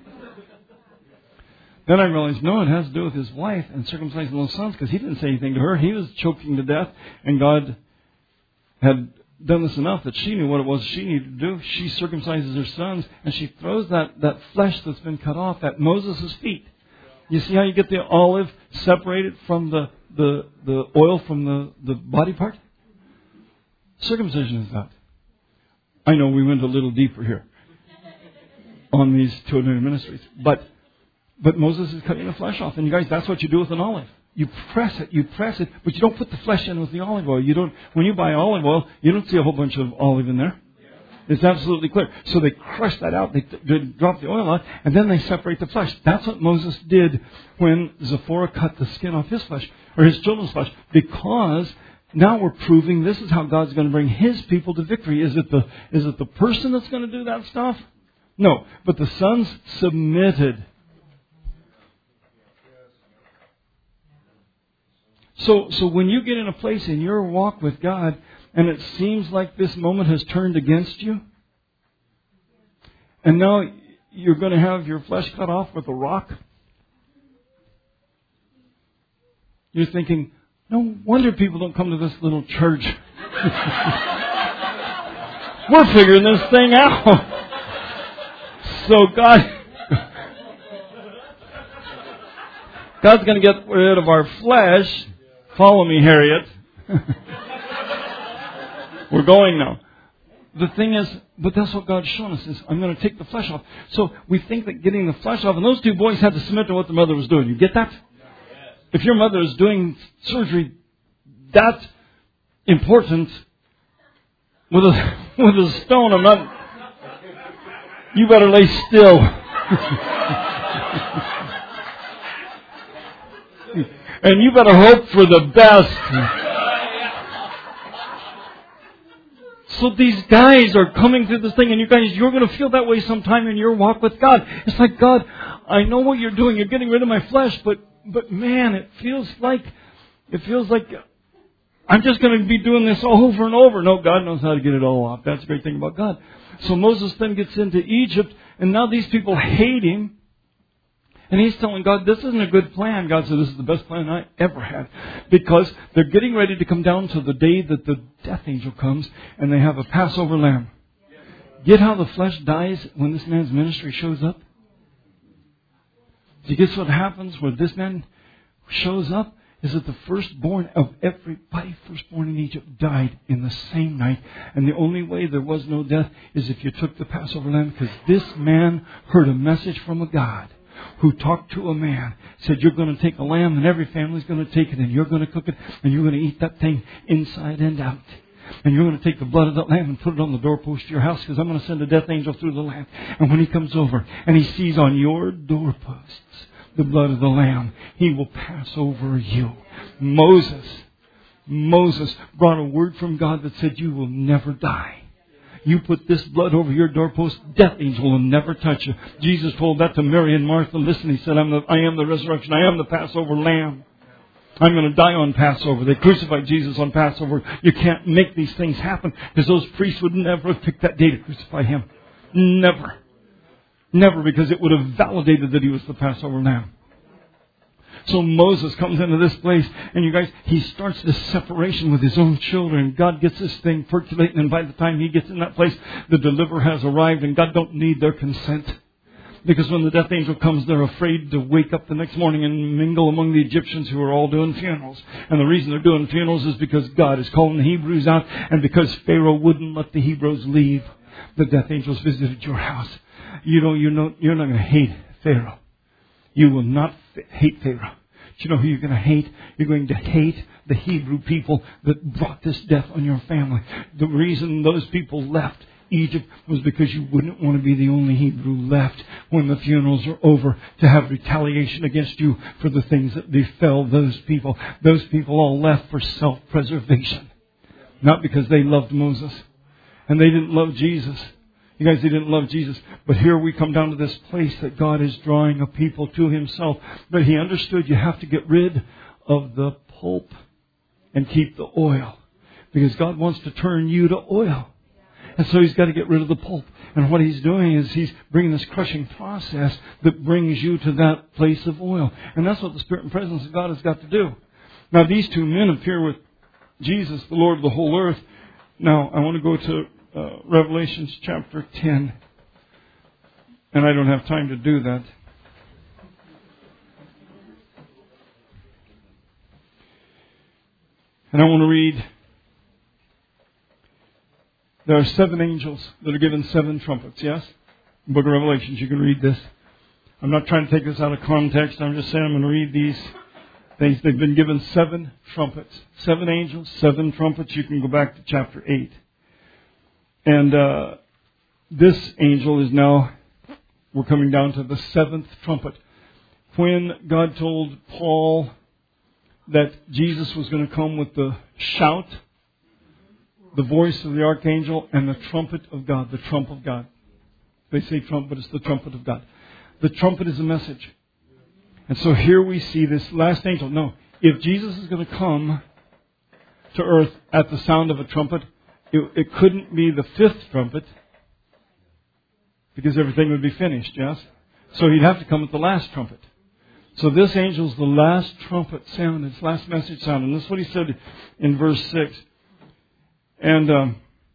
Then I realized, no, it has to do with his wife and circumcising those sons, because he didn't say anything to her. He was choking to death, and God had done this enough that she knew what it was she needed to do. She circumcises her sons, and she throws that, that flesh that's been cut off at Moses' feet. You see how you get the olive separated from the, the, the oil from the, the body part? Circumcision is that. I know we went a little deeper here on these two ordinary ministries, but But Moses is cutting the flesh off. And you guys, that's what you do with an olive. You press it, you press it, but you don't put the flesh in with the olive oil. You don't, when you buy olive oil, you don't see a whole bunch of olive in there. It's absolutely clear. So they crush that out, they, they drop the oil out, and then they separate the flesh. That's what Moses did when Zipporah cut the skin off his flesh, or his children's flesh, because now we're proving this is how God's going to bring His people to victory. Is it the, is it the person that's going to do that stuff? No, but the sons submitted. So, so when you get in a place in your walk with God, and it seems like this moment has turned against you, and now you're going to have your flesh cut off with a rock, you're thinking, no wonder people don't come to this little church. We're figuring this thing out. So God, God's going to get rid of our flesh. Follow me, Harriet. We're going now. The thing is, but that's what God's shown us, is I'm going to take the flesh off. So we think that getting the flesh off, and those two boys had to submit to what the mother was doing. You get that? If your mother is doing surgery that important, with a with a stone. I'm not. You better lay still. And you better hope for the best. So these guys are coming through this thing, and you guys, you're going to feel that way sometime in your walk with God. It's like, God, I know what you're doing. You're getting rid of my flesh, but but man, it feels like it feels like I'm just going to be doing this over and over. No, God knows how to get it all off. That's the great thing about God. So Moses then gets into Egypt, and now these people hate him. And he's telling God, this isn't a good plan. God said, this is the best plan I ever had. Because they're getting ready to come down to the day that the death angel comes, and they have a Passover lamb. Get how the flesh dies when this man's ministry shows up? Do you guess what happens when this man shows up? Is that the firstborn of everybody, firstborn in Egypt, died in the same night. And the only way there was no death is if you took the Passover lamb, because this man heard a message from a God who talked to a man, said, you're going to take a lamb and every family's going to take it and you're going to cook it and you're going to eat that thing inside and out. And you're going to take the blood of that lamb and put it on the doorpost of your house, because I'm going to send a death angel through the land. And when he comes over and he sees on your doorposts the blood of the lamb, he will pass over you. Moses, Moses brought a word from God that said, you will never die. You put this blood over your doorpost, death angel will never touch you. Jesus told that to Mary and Martha. Listen, he said, I'm the, I am the resurrection. I am the Passover lamb. I'm going to die on Passover. They crucified Jesus on Passover. You can't make these things happen, because those priests would never have picked that day to crucify him. Never. Never, because it would have validated that he was the Passover lamb. So Moses comes into this place, and you guys, he starts this separation with his own children. God gets this thing percolating, and by the time he gets in that place, the deliverer has arrived, and God don't need their consent. Because when the death angel comes, they're afraid to wake up the next morning and mingle among the Egyptians who are all doing funerals. And the reason they're doing funerals is because God is calling the Hebrews out, and because Pharaoh wouldn't let the Hebrews leave. The death angels visited your house. You know, you know, you're not going to hate Pharaoh. You will not hate Pharaoh. Do you know who you're going to hate? You're going to hate the Hebrew people that brought this death on your family. The reason those people left Egypt was because you wouldn't want to be the only Hebrew left when the funerals are over to have retaliation against you for the things that befell those people. Those people all left for self-preservation. Not because they loved Moses. And they didn't love Jesus. You guys, they didn't love Jesus. But here we come down to this place that God is drawing a people to himself. But he understood you have to get rid of the pulp and keep the oil. Because God wants to turn you to oil. And so he's got to get rid of the pulp. And what he's doing is he's bringing this crushing process that brings you to that place of oil. And that's what the Spirit and presence of God has got to do. Now, these two men appear with Jesus, the Lord of the whole earth. Now, I want to go to uh, Revelation chapter ten. And I don't have time to do that. And I want to read. There are seven angels that are given seven trumpets, yes? Book of Revelations, you can read this. I'm not trying to take this out of context. I'm just saying I'm going to read these things. They've been given seven trumpets. Seven angels, seven trumpets. You can go back to chapter eight. And uh, this angel is now, we're coming down to the seventh trumpet. When God told Paul that Jesus was going to come with the shout, the voice of the archangel, and the trumpet of God. The trump of God. They say trump, but it's the trumpet of God. The trumpet is a message. And so here we see this last angel. No, if Jesus is going to come to earth at the sound of a trumpet, it, it couldn't be the fifth trumpet, because everything would be finished, yes? So he'd have to come at the last trumpet. So this angel's the last trumpet sound, its last message sound. And this is what he said in verse six. And um,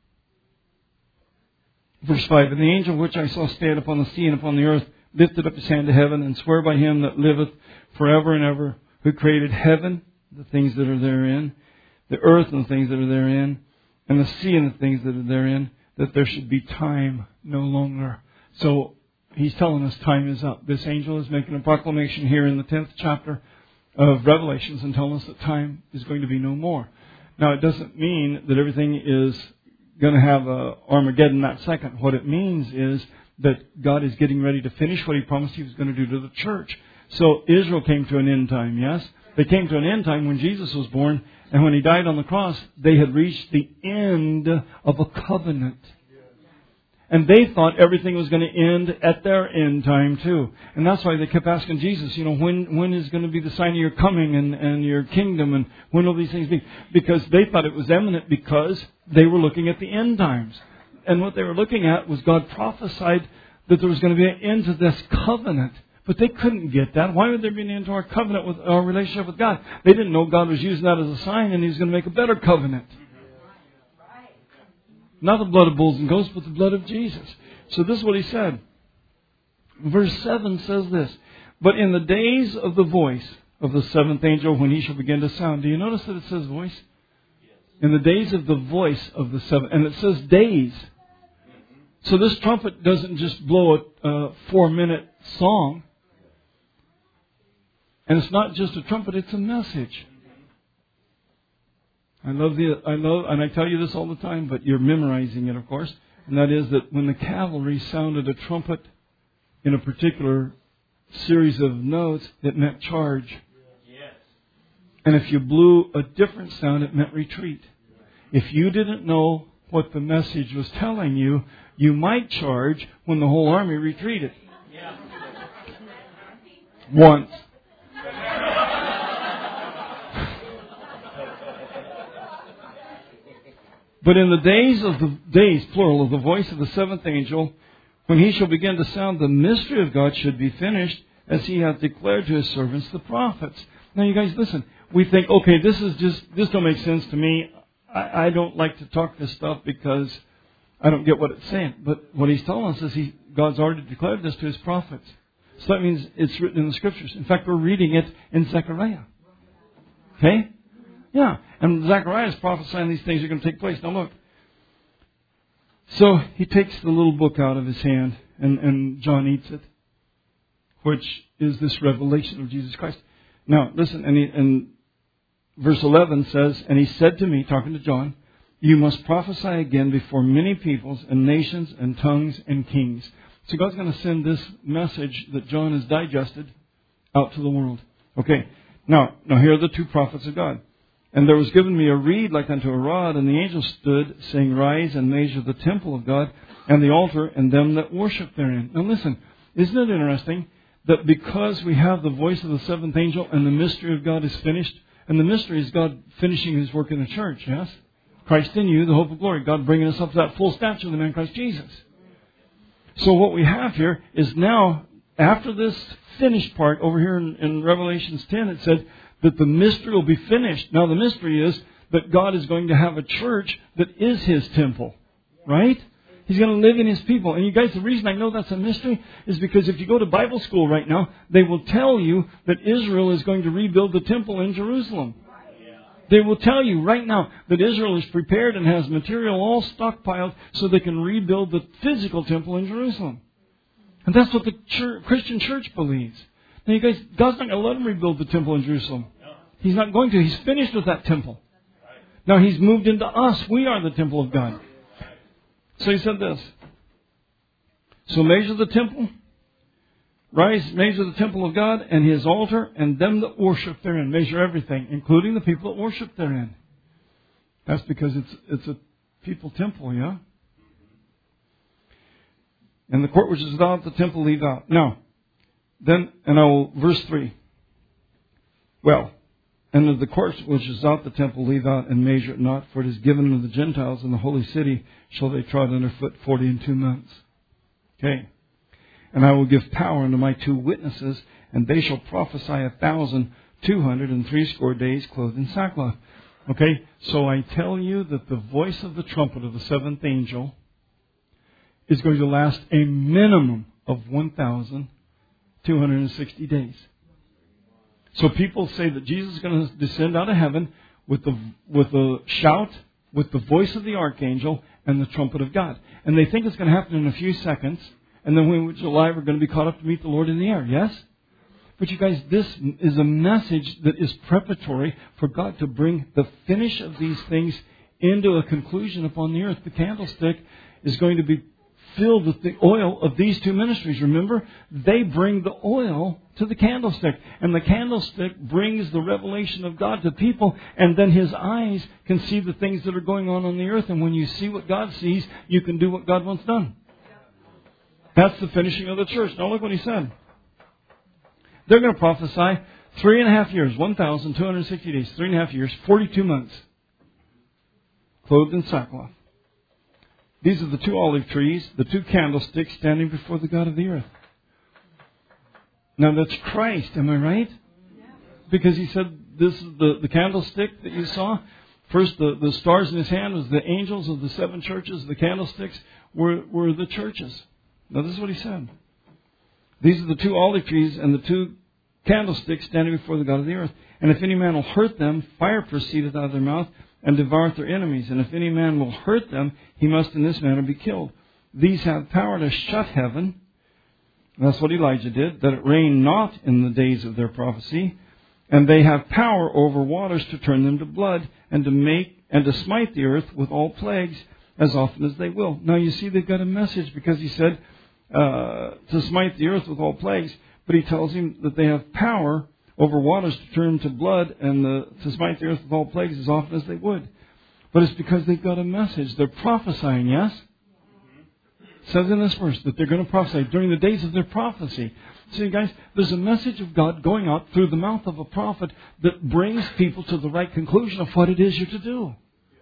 verse five, and the angel which I saw stand upon the sea and upon the earth lifted up his hand to heaven and swore by him that liveth forever and ever, who created heaven, the things that are therein, the earth and the things that are therein, and the sea and the things that are therein, that there should be time no longer. So he's telling us time is up. This angel is making a proclamation here in the tenth chapter of Revelations and telling us that time is going to be no more. Now, it doesn't mean that everything is going to have a Armageddon that second. What it means is that God is getting ready to finish what He promised He was going to do to the church. So Israel came to an end time, yes? They came to an end time when Jesus was born, and when He died on the cross, they had reached the end of a covenant. And they thought everything was going to end at their end time too. And that's why they kept asking Jesus, you know, when when is going to be the sign of your coming and, and your kingdom, and when will these things be? Because they thought it was imminent because they were looking at the end times. And what they were looking at was God prophesied that there was going to be an end to this covenant. But they couldn't get that. Why would there be an end to our covenant with our relationship with God? They didn't know God was using that as a sign and He was going to make a better covenant. Not the blood of bulls and goats, but the blood of Jesus. So this is what He said. Verse seven says this. But in the days of the voice of the seventh angel, when he shall begin to sound. Do you notice that it says voice? In the days of the voice of the seventh. And it says days. So this trumpet doesn't just blow a uh, four-minute song. And it's not just a trumpet, it's a message. I love the, I love, and I tell you this all the time, but you're memorizing it, of course. And that is that when the cavalry sounded a trumpet in a particular series of notes, it meant charge. Yes. And if you blew a different sound, it meant retreat. If you didn't know what the message was telling you, you might charge when the whole army retreated. Yeah. Once. But in the days of the days, plural, of the voice of the seventh angel, when he shall begin to sound, the mystery of God should be finished, as He hath declared to His servants the prophets. Now, you guys, listen. We think, okay, this is just this don't make sense to me. I, I don't like to talk this stuff because I don't get what it's saying. But what He's telling us is He God's already declared this to His prophets. So that means it's written in the Scriptures. In fact, we're reading it in Zechariah. Okay? Yeah, and Zechariah is prophesying these things are going to take place. Now look. So he takes the little book out of his hand, and, and John eats it, which is this revelation of Jesus Christ. Now, listen, and, he, and verse eleven says, and he said to me, talking to John, you must prophesy again before many peoples and nations and tongues and kings. So God's going to send this message that John has digested out to the world. Okay, now, now here are the two prophets of God. And there was given me a reed like unto a rod, and the angel stood, saying, rise and measure the temple of God, and the altar, and them that worship therein. Now listen, isn't it interesting that because we have the voice of the seventh angel, and the mystery of God is finished, and the mystery is God finishing His work in the church, yes? Christ in you, the hope of glory. God bringing us up to that full stature of the man Christ Jesus. So what we have here is now, after this finished part, over here in, in Revelations ten, it said, that the mystery will be finished. Now the mystery is that God is going to have a church that is His temple. Right? He's going to live in His people. And you guys, the reason I know that's a mystery is because if you go to Bible school right now, they will tell you that Israel is going to rebuild the temple in Jerusalem. They will tell you right now that Israel is prepared and has material all stockpiled so they can rebuild the physical temple in Jerusalem. And that's what the church, Christian church believes. Now you guys, God's not going to let them rebuild the temple in Jerusalem. He's not going to. He's finished with that temple. Now He's moved into us. We are the temple of God. So He said this. So measure the temple. Rise, measure the temple of God and His altar and them that worship therein. Measure everything, including the people that worship therein. That's because it's it's a people temple, yeah? And the court which is without the temple leave out. Now, then, and I will, verse three. Well, and of the court which is out the temple leave out and measure it not, for it is given unto the Gentiles in the holy city, shall they trod under foot forty and two months. Okay. And I will give power unto my two witnesses, and they shall prophesy a thousand two hundred and threescore days clothed in sackcloth. Okay, so I tell you that the voice of the trumpet of the seventh angel is going to last a minimum of one thousand two hundred sixty days. So people say that Jesus is going to descend out of heaven with the with a shout, with the voice of the archangel, and the trumpet of God. And they think it's going to happen in a few seconds. And then when we're alive, we're going to be caught up to meet the Lord in the air. Yes? But you guys, this is a message that is preparatory for God to bring the finish of these things into a conclusion upon the earth. The candlestick is going to be filled with the oil of these two ministries. Remember, they bring the oil to the candlestick. And the candlestick brings the revelation of God to people. And then His eyes can see the things that are going on on the earth. And when you see what God sees, you can do what God wants done. That's the finishing of the church. Now look what He said. They're going to prophesy three and a half years, one thousand two hundred sixty days, three and a half years, forty-two months, clothed in sackcloth. These are the two olive trees, the two candlesticks standing before the God of the earth. Now that's Christ, am I right? Because He said this is the, the candlestick that you saw. First, the, the stars in His hand was the angels of the seven churches. The candlesticks were, were the churches. Now this is what He said. These are the two olive trees and the two candlesticks standing before the God of the earth. And if any man will hurt them, fire proceedeth out of their mouth, and devoureth their enemies. And if any man will hurt them, he must in this manner be killed. These have power to shut heaven. That's what Elijah did, that it rain not in the days of their prophecy. And they have power over waters to turn them to blood, and to make and to smite the earth with all plagues as often as they will. Now you see they've got a message, because He said uh, to smite the earth with all plagues. But He tells him that they have power over waters to turn to blood, and the, to smite the earth with all plagues as often as they would. But it's because they've got a message. They're prophesying, yes? It says in this verse that they're going to prophesy during the days of their prophecy. See, guys, there's a message of God going out through the mouth of a prophet that brings people to the right conclusion of what it is you're to do.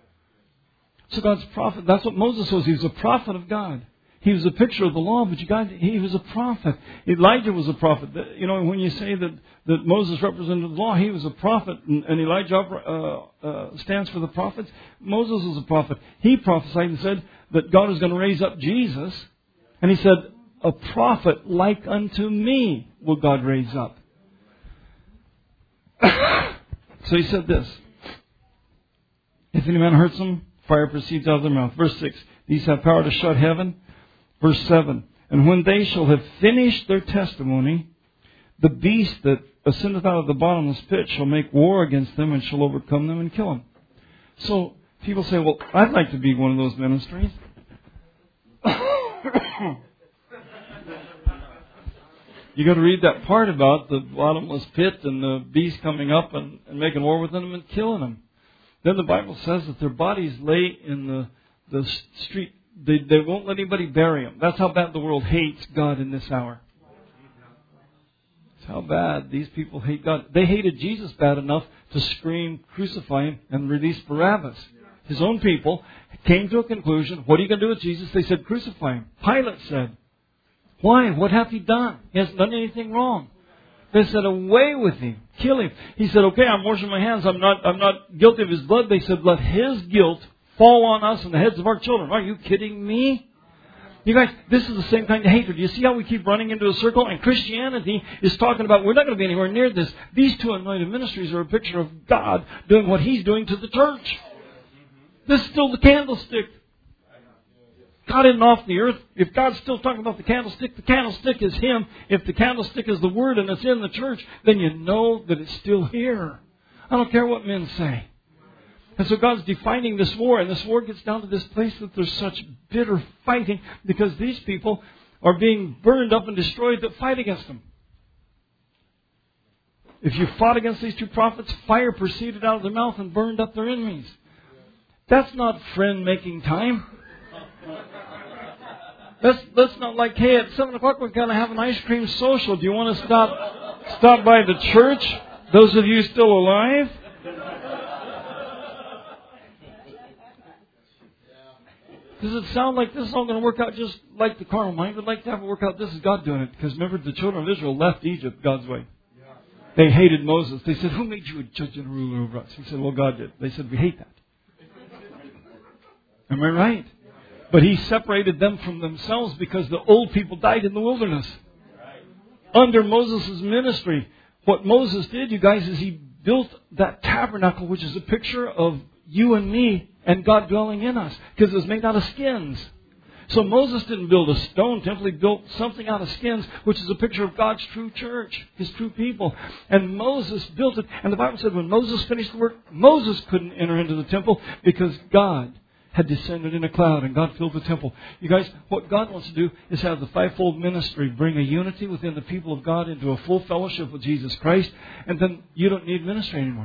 So God's prophet, that's what Moses was. He was a prophet of God. He was a picture of the law, but you guys, he was a prophet. Elijah was a prophet. You know, when you say that, that Moses represented the law, he was a prophet, and, and Elijah uh, uh, stands for the prophets. Moses was a prophet. He prophesied and said that God was going to raise up Jesus, and he said, a prophet like unto me will God raise up. So he said this, if any man hurts them, fire proceeds out of their mouth. Verse six, these have power to shut heaven. Verse seven, and when they shall have finished their testimony, the beast that ascendeth out of the bottomless pit shall make war against them, and shall overcome them and kill them. So people say, well, I'd like to be one of those ministries. You got to read that part about the bottomless pit and the beast coming up and, and making war with them and killing them. Then the Bible says that their bodies lay in the, the street. They, they won't let anybody bury them. That's how bad the world hates God in this hour. That's how bad these people hate God. They hated Jesus bad enough to scream, crucify Him, and release Barabbas. His own people came to a conclusion. What are you going to do with Jesus? They said, crucify Him. Pilate said, why? What hath He done? He hasn't done anything wrong. They said, away with Him. Kill Him. He said, okay, I'm washing my hands. I'm not, I'm not guilty of His blood. They said, let His guilt fall on us and the heads of our children. Are you kidding me? You guys, this is the same kind of hatred. You see how we keep running into a circle? And Christianity is talking about, we're not going to be anywhere near this. These two anointed ministries are a picture of God doing what He's doing to the church. This is still the candlestick. God isn't off the earth. If God's still talking about the candlestick, the candlestick is Him. If the candlestick is the Word and it's in the church, then you know that it's still here. I don't care what men say. And so God's defining this war, and this war gets down to this place that there's such bitter fighting because these people are being burned up and destroyed that fight against them. If you fought against these two prophets, fire proceeded out of their mouth and burned up their enemies. That's not friend-making time. That's, that's not like, hey, at seven o'clock we're going to have an ice cream social. Do you want to stop, stop by the church? Those of you still alive? Does it sound like this is all going to work out just like the carnal mind would like to have it work out? This is God doing it. Because remember, the children of Israel left Egypt God's way. They hated Moses. They said, who made you a judge and a ruler over us? He said, well, God did. They said, we hate that. Am I right? But He separated them from themselves because the old people died in the wilderness. Under Moses' ministry. What Moses did, you guys, is he built that tabernacle, which is a picture of you and me and God dwelling in us. Because it was made out of skins. So Moses didn't build a stone temple. He built something out of skins, which is a picture of God's true church, His true people. And Moses built it. And the Bible said when Moses finished the work, Moses couldn't enter into the temple because God had descended in a cloud and God filled the temple. You guys, what God wants to do is have the fivefold ministry bring a unity within the people of God into a full fellowship with Jesus Christ. And then you don't need ministry anymore.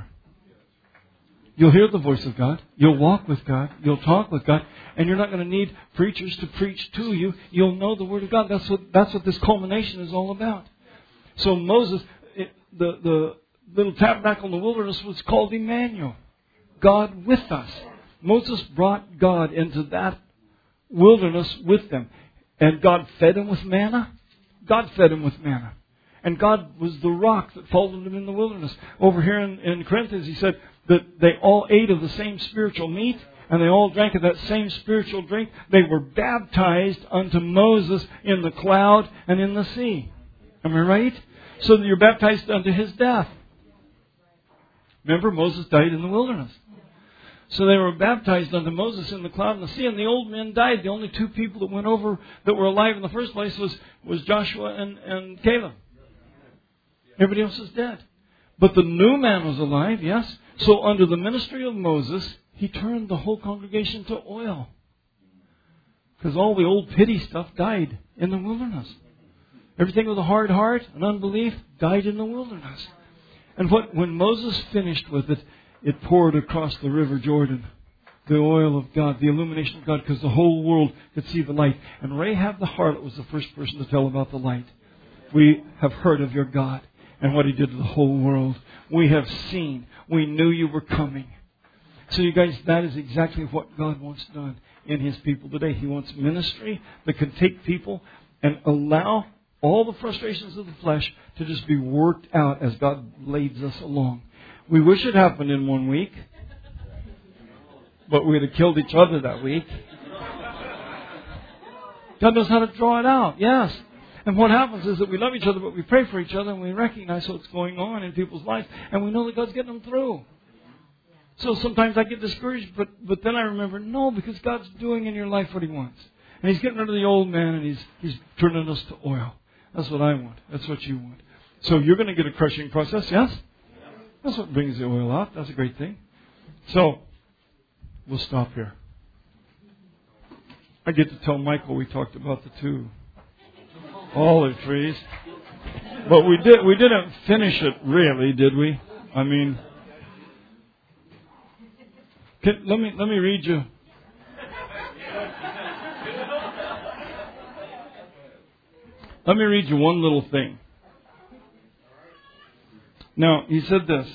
You'll hear the voice of God. You'll walk with God. You'll talk with God. And you're not going to need preachers to preach to you. You'll know the Word of God. That's what, that's what this culmination is all about. So Moses, it, the, the little tabernacle in the wilderness was called Emmanuel. God with us. Moses brought God into that wilderness with them. And God fed him with manna. God fed him with manna. And God was the rock that followed him in the wilderness. Over here in, in Corinthians, he said that they all ate of the same spiritual meat and they all drank of that same spiritual drink. They were baptized unto Moses in the cloud and in the sea. Am I right? So that you're baptized unto his death. Remember, Moses died in the wilderness. So they were baptized unto Moses in the cloud and the sea, and the old men died. The only two people that went over that were alive in the first place was, was Joshua and, and Caleb. Everybody else is dead. But the new man was alive, yes. So under the ministry of Moses, he turned the whole congregation to oil. Because all the old pity stuff died in the wilderness. Everything with a hard heart and unbelief died in the wilderness. And what, when Moses finished with it, it poured across the river Jordan. The oil of God, the illumination of God, because the whole world could see the light. And Rahab the harlot was the first person to tell about the light. We have heard of your God and what He did to the whole world. We have seen. We knew you were coming. So you guys, that is exactly what God wants done in His people today. He wants ministry that can take people and allow all the frustrations of the flesh to just be worked out as God leads us along. We wish it happened in one week, but we'd have killed each other that week. God knows how to draw it out, yes. And what happens is that we love each other, but we pray for each other, and we recognize what's going on in people's lives, and we know that God's getting them through. So sometimes I get discouraged, but, but then I remember, no, because God's doing in your life what He wants. And He's getting rid of the old man, and He's He's turning us to oil. That's what I want. That's what you want. So you're going to get a crushing process, yes? That's what brings the oil out. That's a great thing. So, we'll stop here. I get to tell Michael we talked about the two olive trees. But we did we didn't finish it really, did we? I mean, can, let me let me read you. Let me read you one little thing. Now, he said this.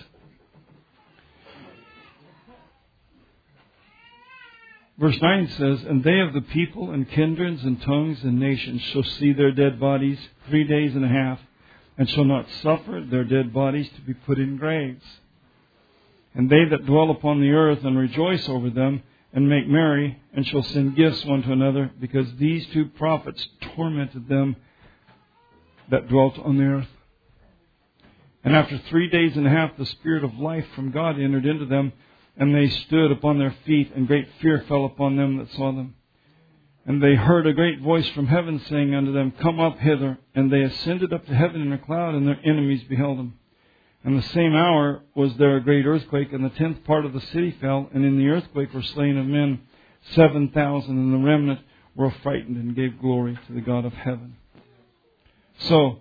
Verse nine says, and they of the people and kindreds and tongues and nations shall see their dead bodies three days and a half, and shall not suffer their dead bodies to be put in graves. And they that dwell upon the earth and rejoice over them, and make merry, and shall send gifts one to another, because these two prophets tormented them that dwelt on the earth. And after three days and a half, the Spirit of life from God entered into them, and they stood upon their feet, and great fear fell upon them that saw them. And they heard a great voice from heaven saying unto them, come up hither. And they ascended up to heaven in a cloud, and their enemies beheld them. And the same hour was there a great earthquake, and the tenth part of the city fell, and in the earthquake were slain of men seven thousand, and the remnant were affrighted and gave glory to the God of heaven. So,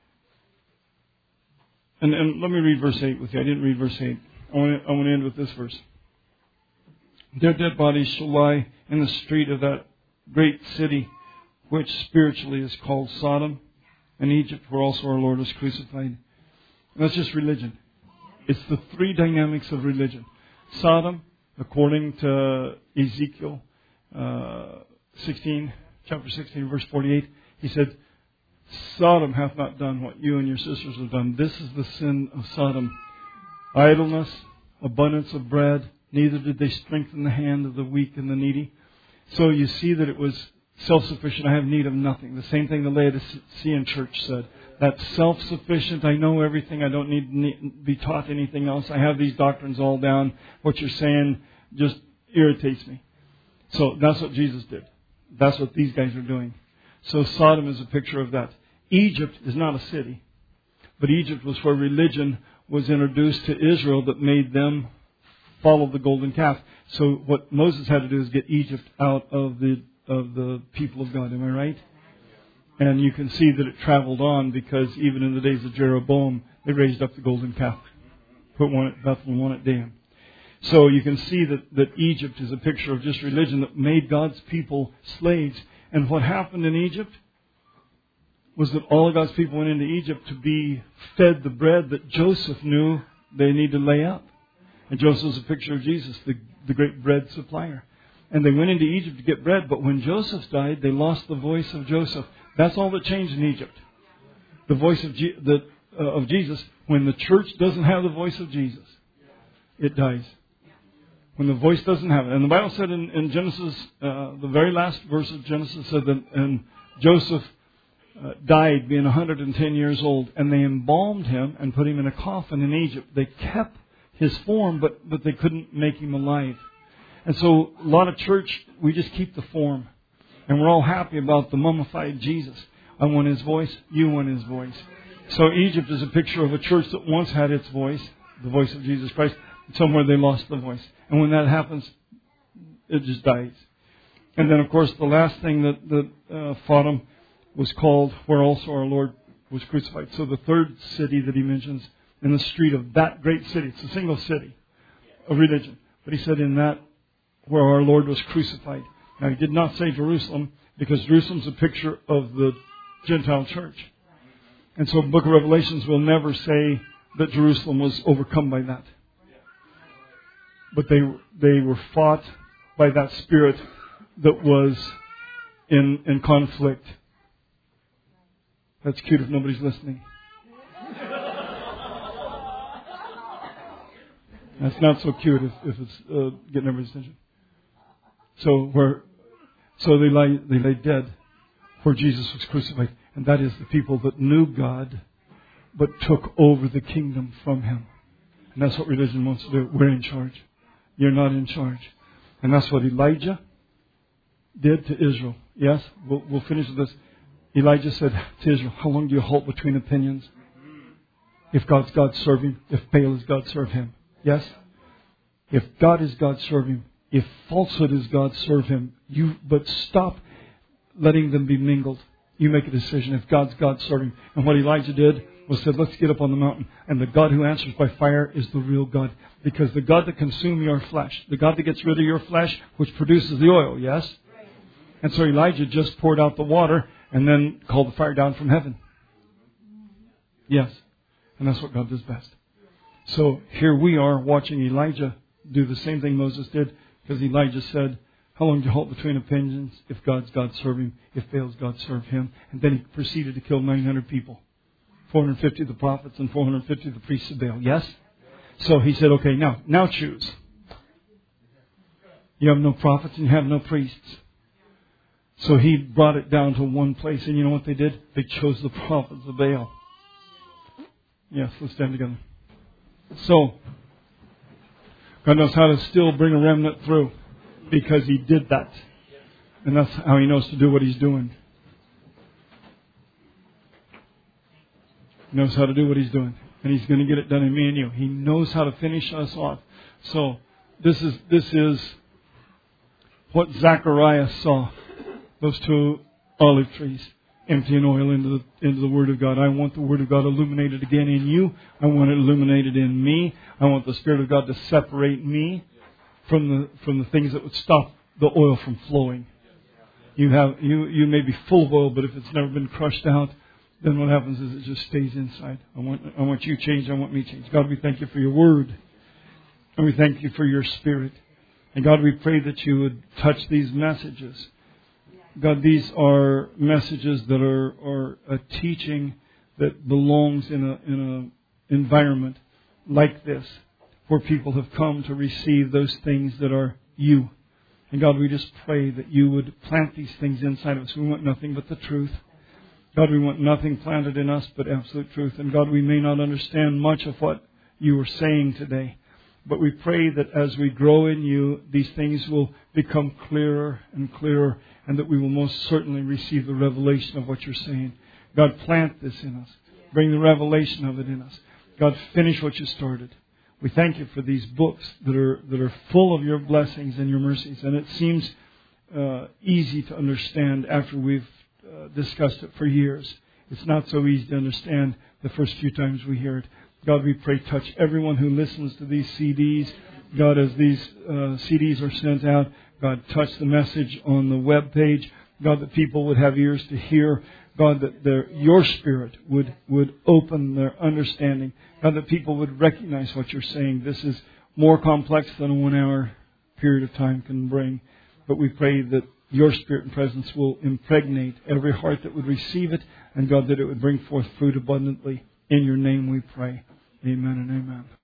And, and let me read verse eight with you. I didn't read verse eight. I want, to, I want to end with this verse. Their dead bodies shall lie in the street of that great city, which spiritually is called Sodom, and Egypt, where also our Lord was crucified. And that's just religion. It's the three dynamics of religion. Sodom, according to Ezekiel uh, sixteen, chapter sixteen, verse forty-eight, he said, Sodom hath not done what you and your sisters have done. This is the sin of Sodom. Idleness, abundance of bread. Neither did they strengthen the hand of the weak and the needy. So you see that it was self-sufficient. I have need of nothing. The same thing the Laodicean church said. That's self-sufficient. I know everything. I don't need to be taught anything else. I have these doctrines all down. What you're saying just irritates me. So that's what Jesus did. That's what these guys are doing. So Sodom is a picture of that. Egypt is not a city, but Egypt was where religion was introduced to Israel that made them follow the golden calf. So what Moses had to do is get Egypt out of the of the people of God. Am I right? And you can see that it traveled on because even in the days of Jeroboam, they raised up the golden calf. Put one at Bethel and one at Dan. So you can see that, that Egypt is a picture of just religion that made God's people slaves. And what happened in Egypt was that all of God's people went into Egypt to be fed the bread that Joseph knew they need to lay up. And Joseph is a picture of Jesus, the, the great bread supplier. And they went into Egypt to get bread, but when Joseph died, they lost the voice of Joseph. That's all that changed in Egypt. The voice of, G- the, uh, of Jesus. When the church doesn't have the voice of Jesus, it dies. When the voice doesn't have it. And the Bible said in, in Genesis, uh, the very last verse of Genesis said that and Joseph uh, died being one hundred ten years old. And they embalmed him and put him in a coffin in Egypt. They kept his form, but, but they couldn't make him alive. And so a lot of church, we just keep the form. And we're all happy about the mummified Jesus. I want his voice. You want his voice. So Egypt is a picture of a church that once had its voice, the voice of Jesus Christ. Somewhere they lost the voice. And when that happens, it just dies. And then, of course, the last thing that, that uh, Sodom was called, where also our Lord was crucified. So the third city that he mentions in the street of that great city, it's a single city of religion. But he said in that where our Lord was crucified. Now, he did not say Jerusalem, because Jerusalem's a picture of the Gentile church. And so the book of Revelations will never say that Jerusalem was overcome by that. But they they were fought by that spirit that was in in conflict. That's cute if nobody's listening. That's not so cute if, if it's uh, getting everybody's attention. So where so they lay they lay dead where Jesus was crucified, and that is the people that knew God but took over the kingdom from Him. And that's what religion wants to do. We're in charge. You're not in charge. And that's what Elijah did to Israel. Yes, we'll, we'll finish with this. Elijah said to Israel, how long do you halt between opinions? If God's God, serve Him. If Baal is God, serve him. Yes? If God is God, serve Him. If falsehood is God, serve Him. You, but stop letting them be mingled. You make a decision. If God's God, serve Him. And what Elijah did was said, let's get up on the mountain. And the God who answers by fire is the real God. Because the God that consumes your flesh, the God that gets rid of your flesh, which produces the oil, yes? And so Elijah just poured out the water and then called the fire down from heaven. Yes. And that's what God does best. So here we are watching Elijah do the same thing Moses did, because Elijah said, how long do you halt between opinions? If God's God, serve Him. If Baal's God, serve him. And then he proceeded to kill nine hundred people. four hundred fifty of the prophets and four hundred fifty of the priests of Baal. Yes? So he said, okay, now, now choose. You have no prophets and you have no priests. So he brought it down to one place. And you know what they did? They chose the prophets of Baal. Yes, let's stand together. So, God knows how to still bring a remnant through, because He did that. And that's how He knows to do what He's doing. He knows how to do what He's doing. And He's going to get it done in me and you. He knows how to finish us off. So, this is this is what Zechariah saw. Those two olive trees emptying oil into the, into the Word of God. I want the Word of God illuminated again in you. I want it illuminated in me. I want the Spirit of God to separate me from the from the things that would stop the oil from flowing. You have you you may be full of oil, but if it's never been crushed out, then what happens is it just stays inside. I want I want you changed. I want me changed. God, we thank You for Your Word, and we thank You for Your Spirit. And God, we pray that You would touch these messages. God, these are messages that are, are a teaching that belongs in a in a environment like this, where people have come to receive those things that are You. And God, we just pray that You would plant these things inside of us. We want nothing but the truth. God, we want nothing planted in us but absolute truth. And God, we may not understand much of what You were saying today, but we pray that as we grow in You, these things will become clearer and clearer, and that we will most certainly receive the revelation of what you're saying. God, plant this in us. Bring the revelation of it in us. God, finish what you started. We thank you for these books that are that are full of your blessings and your mercies. And it seems uh, easy to understand after we've uh, discussed it for years. It's not so easy to understand the first few times we hear it. God, we pray, touch everyone who listens to these C Ds. God, as these uh, C Ds are sent out, God, touch the message on the web page. God, that people would have ears to hear. God, that their, your Spirit would, would open their understanding. God, that people would recognize what you're saying. This is more complex than a one-hour period of time can bring. But we pray that your Spirit and presence will impregnate every heart that would receive it. And God, that it would bring forth fruit abundantly. In your name we pray. Amen and amen.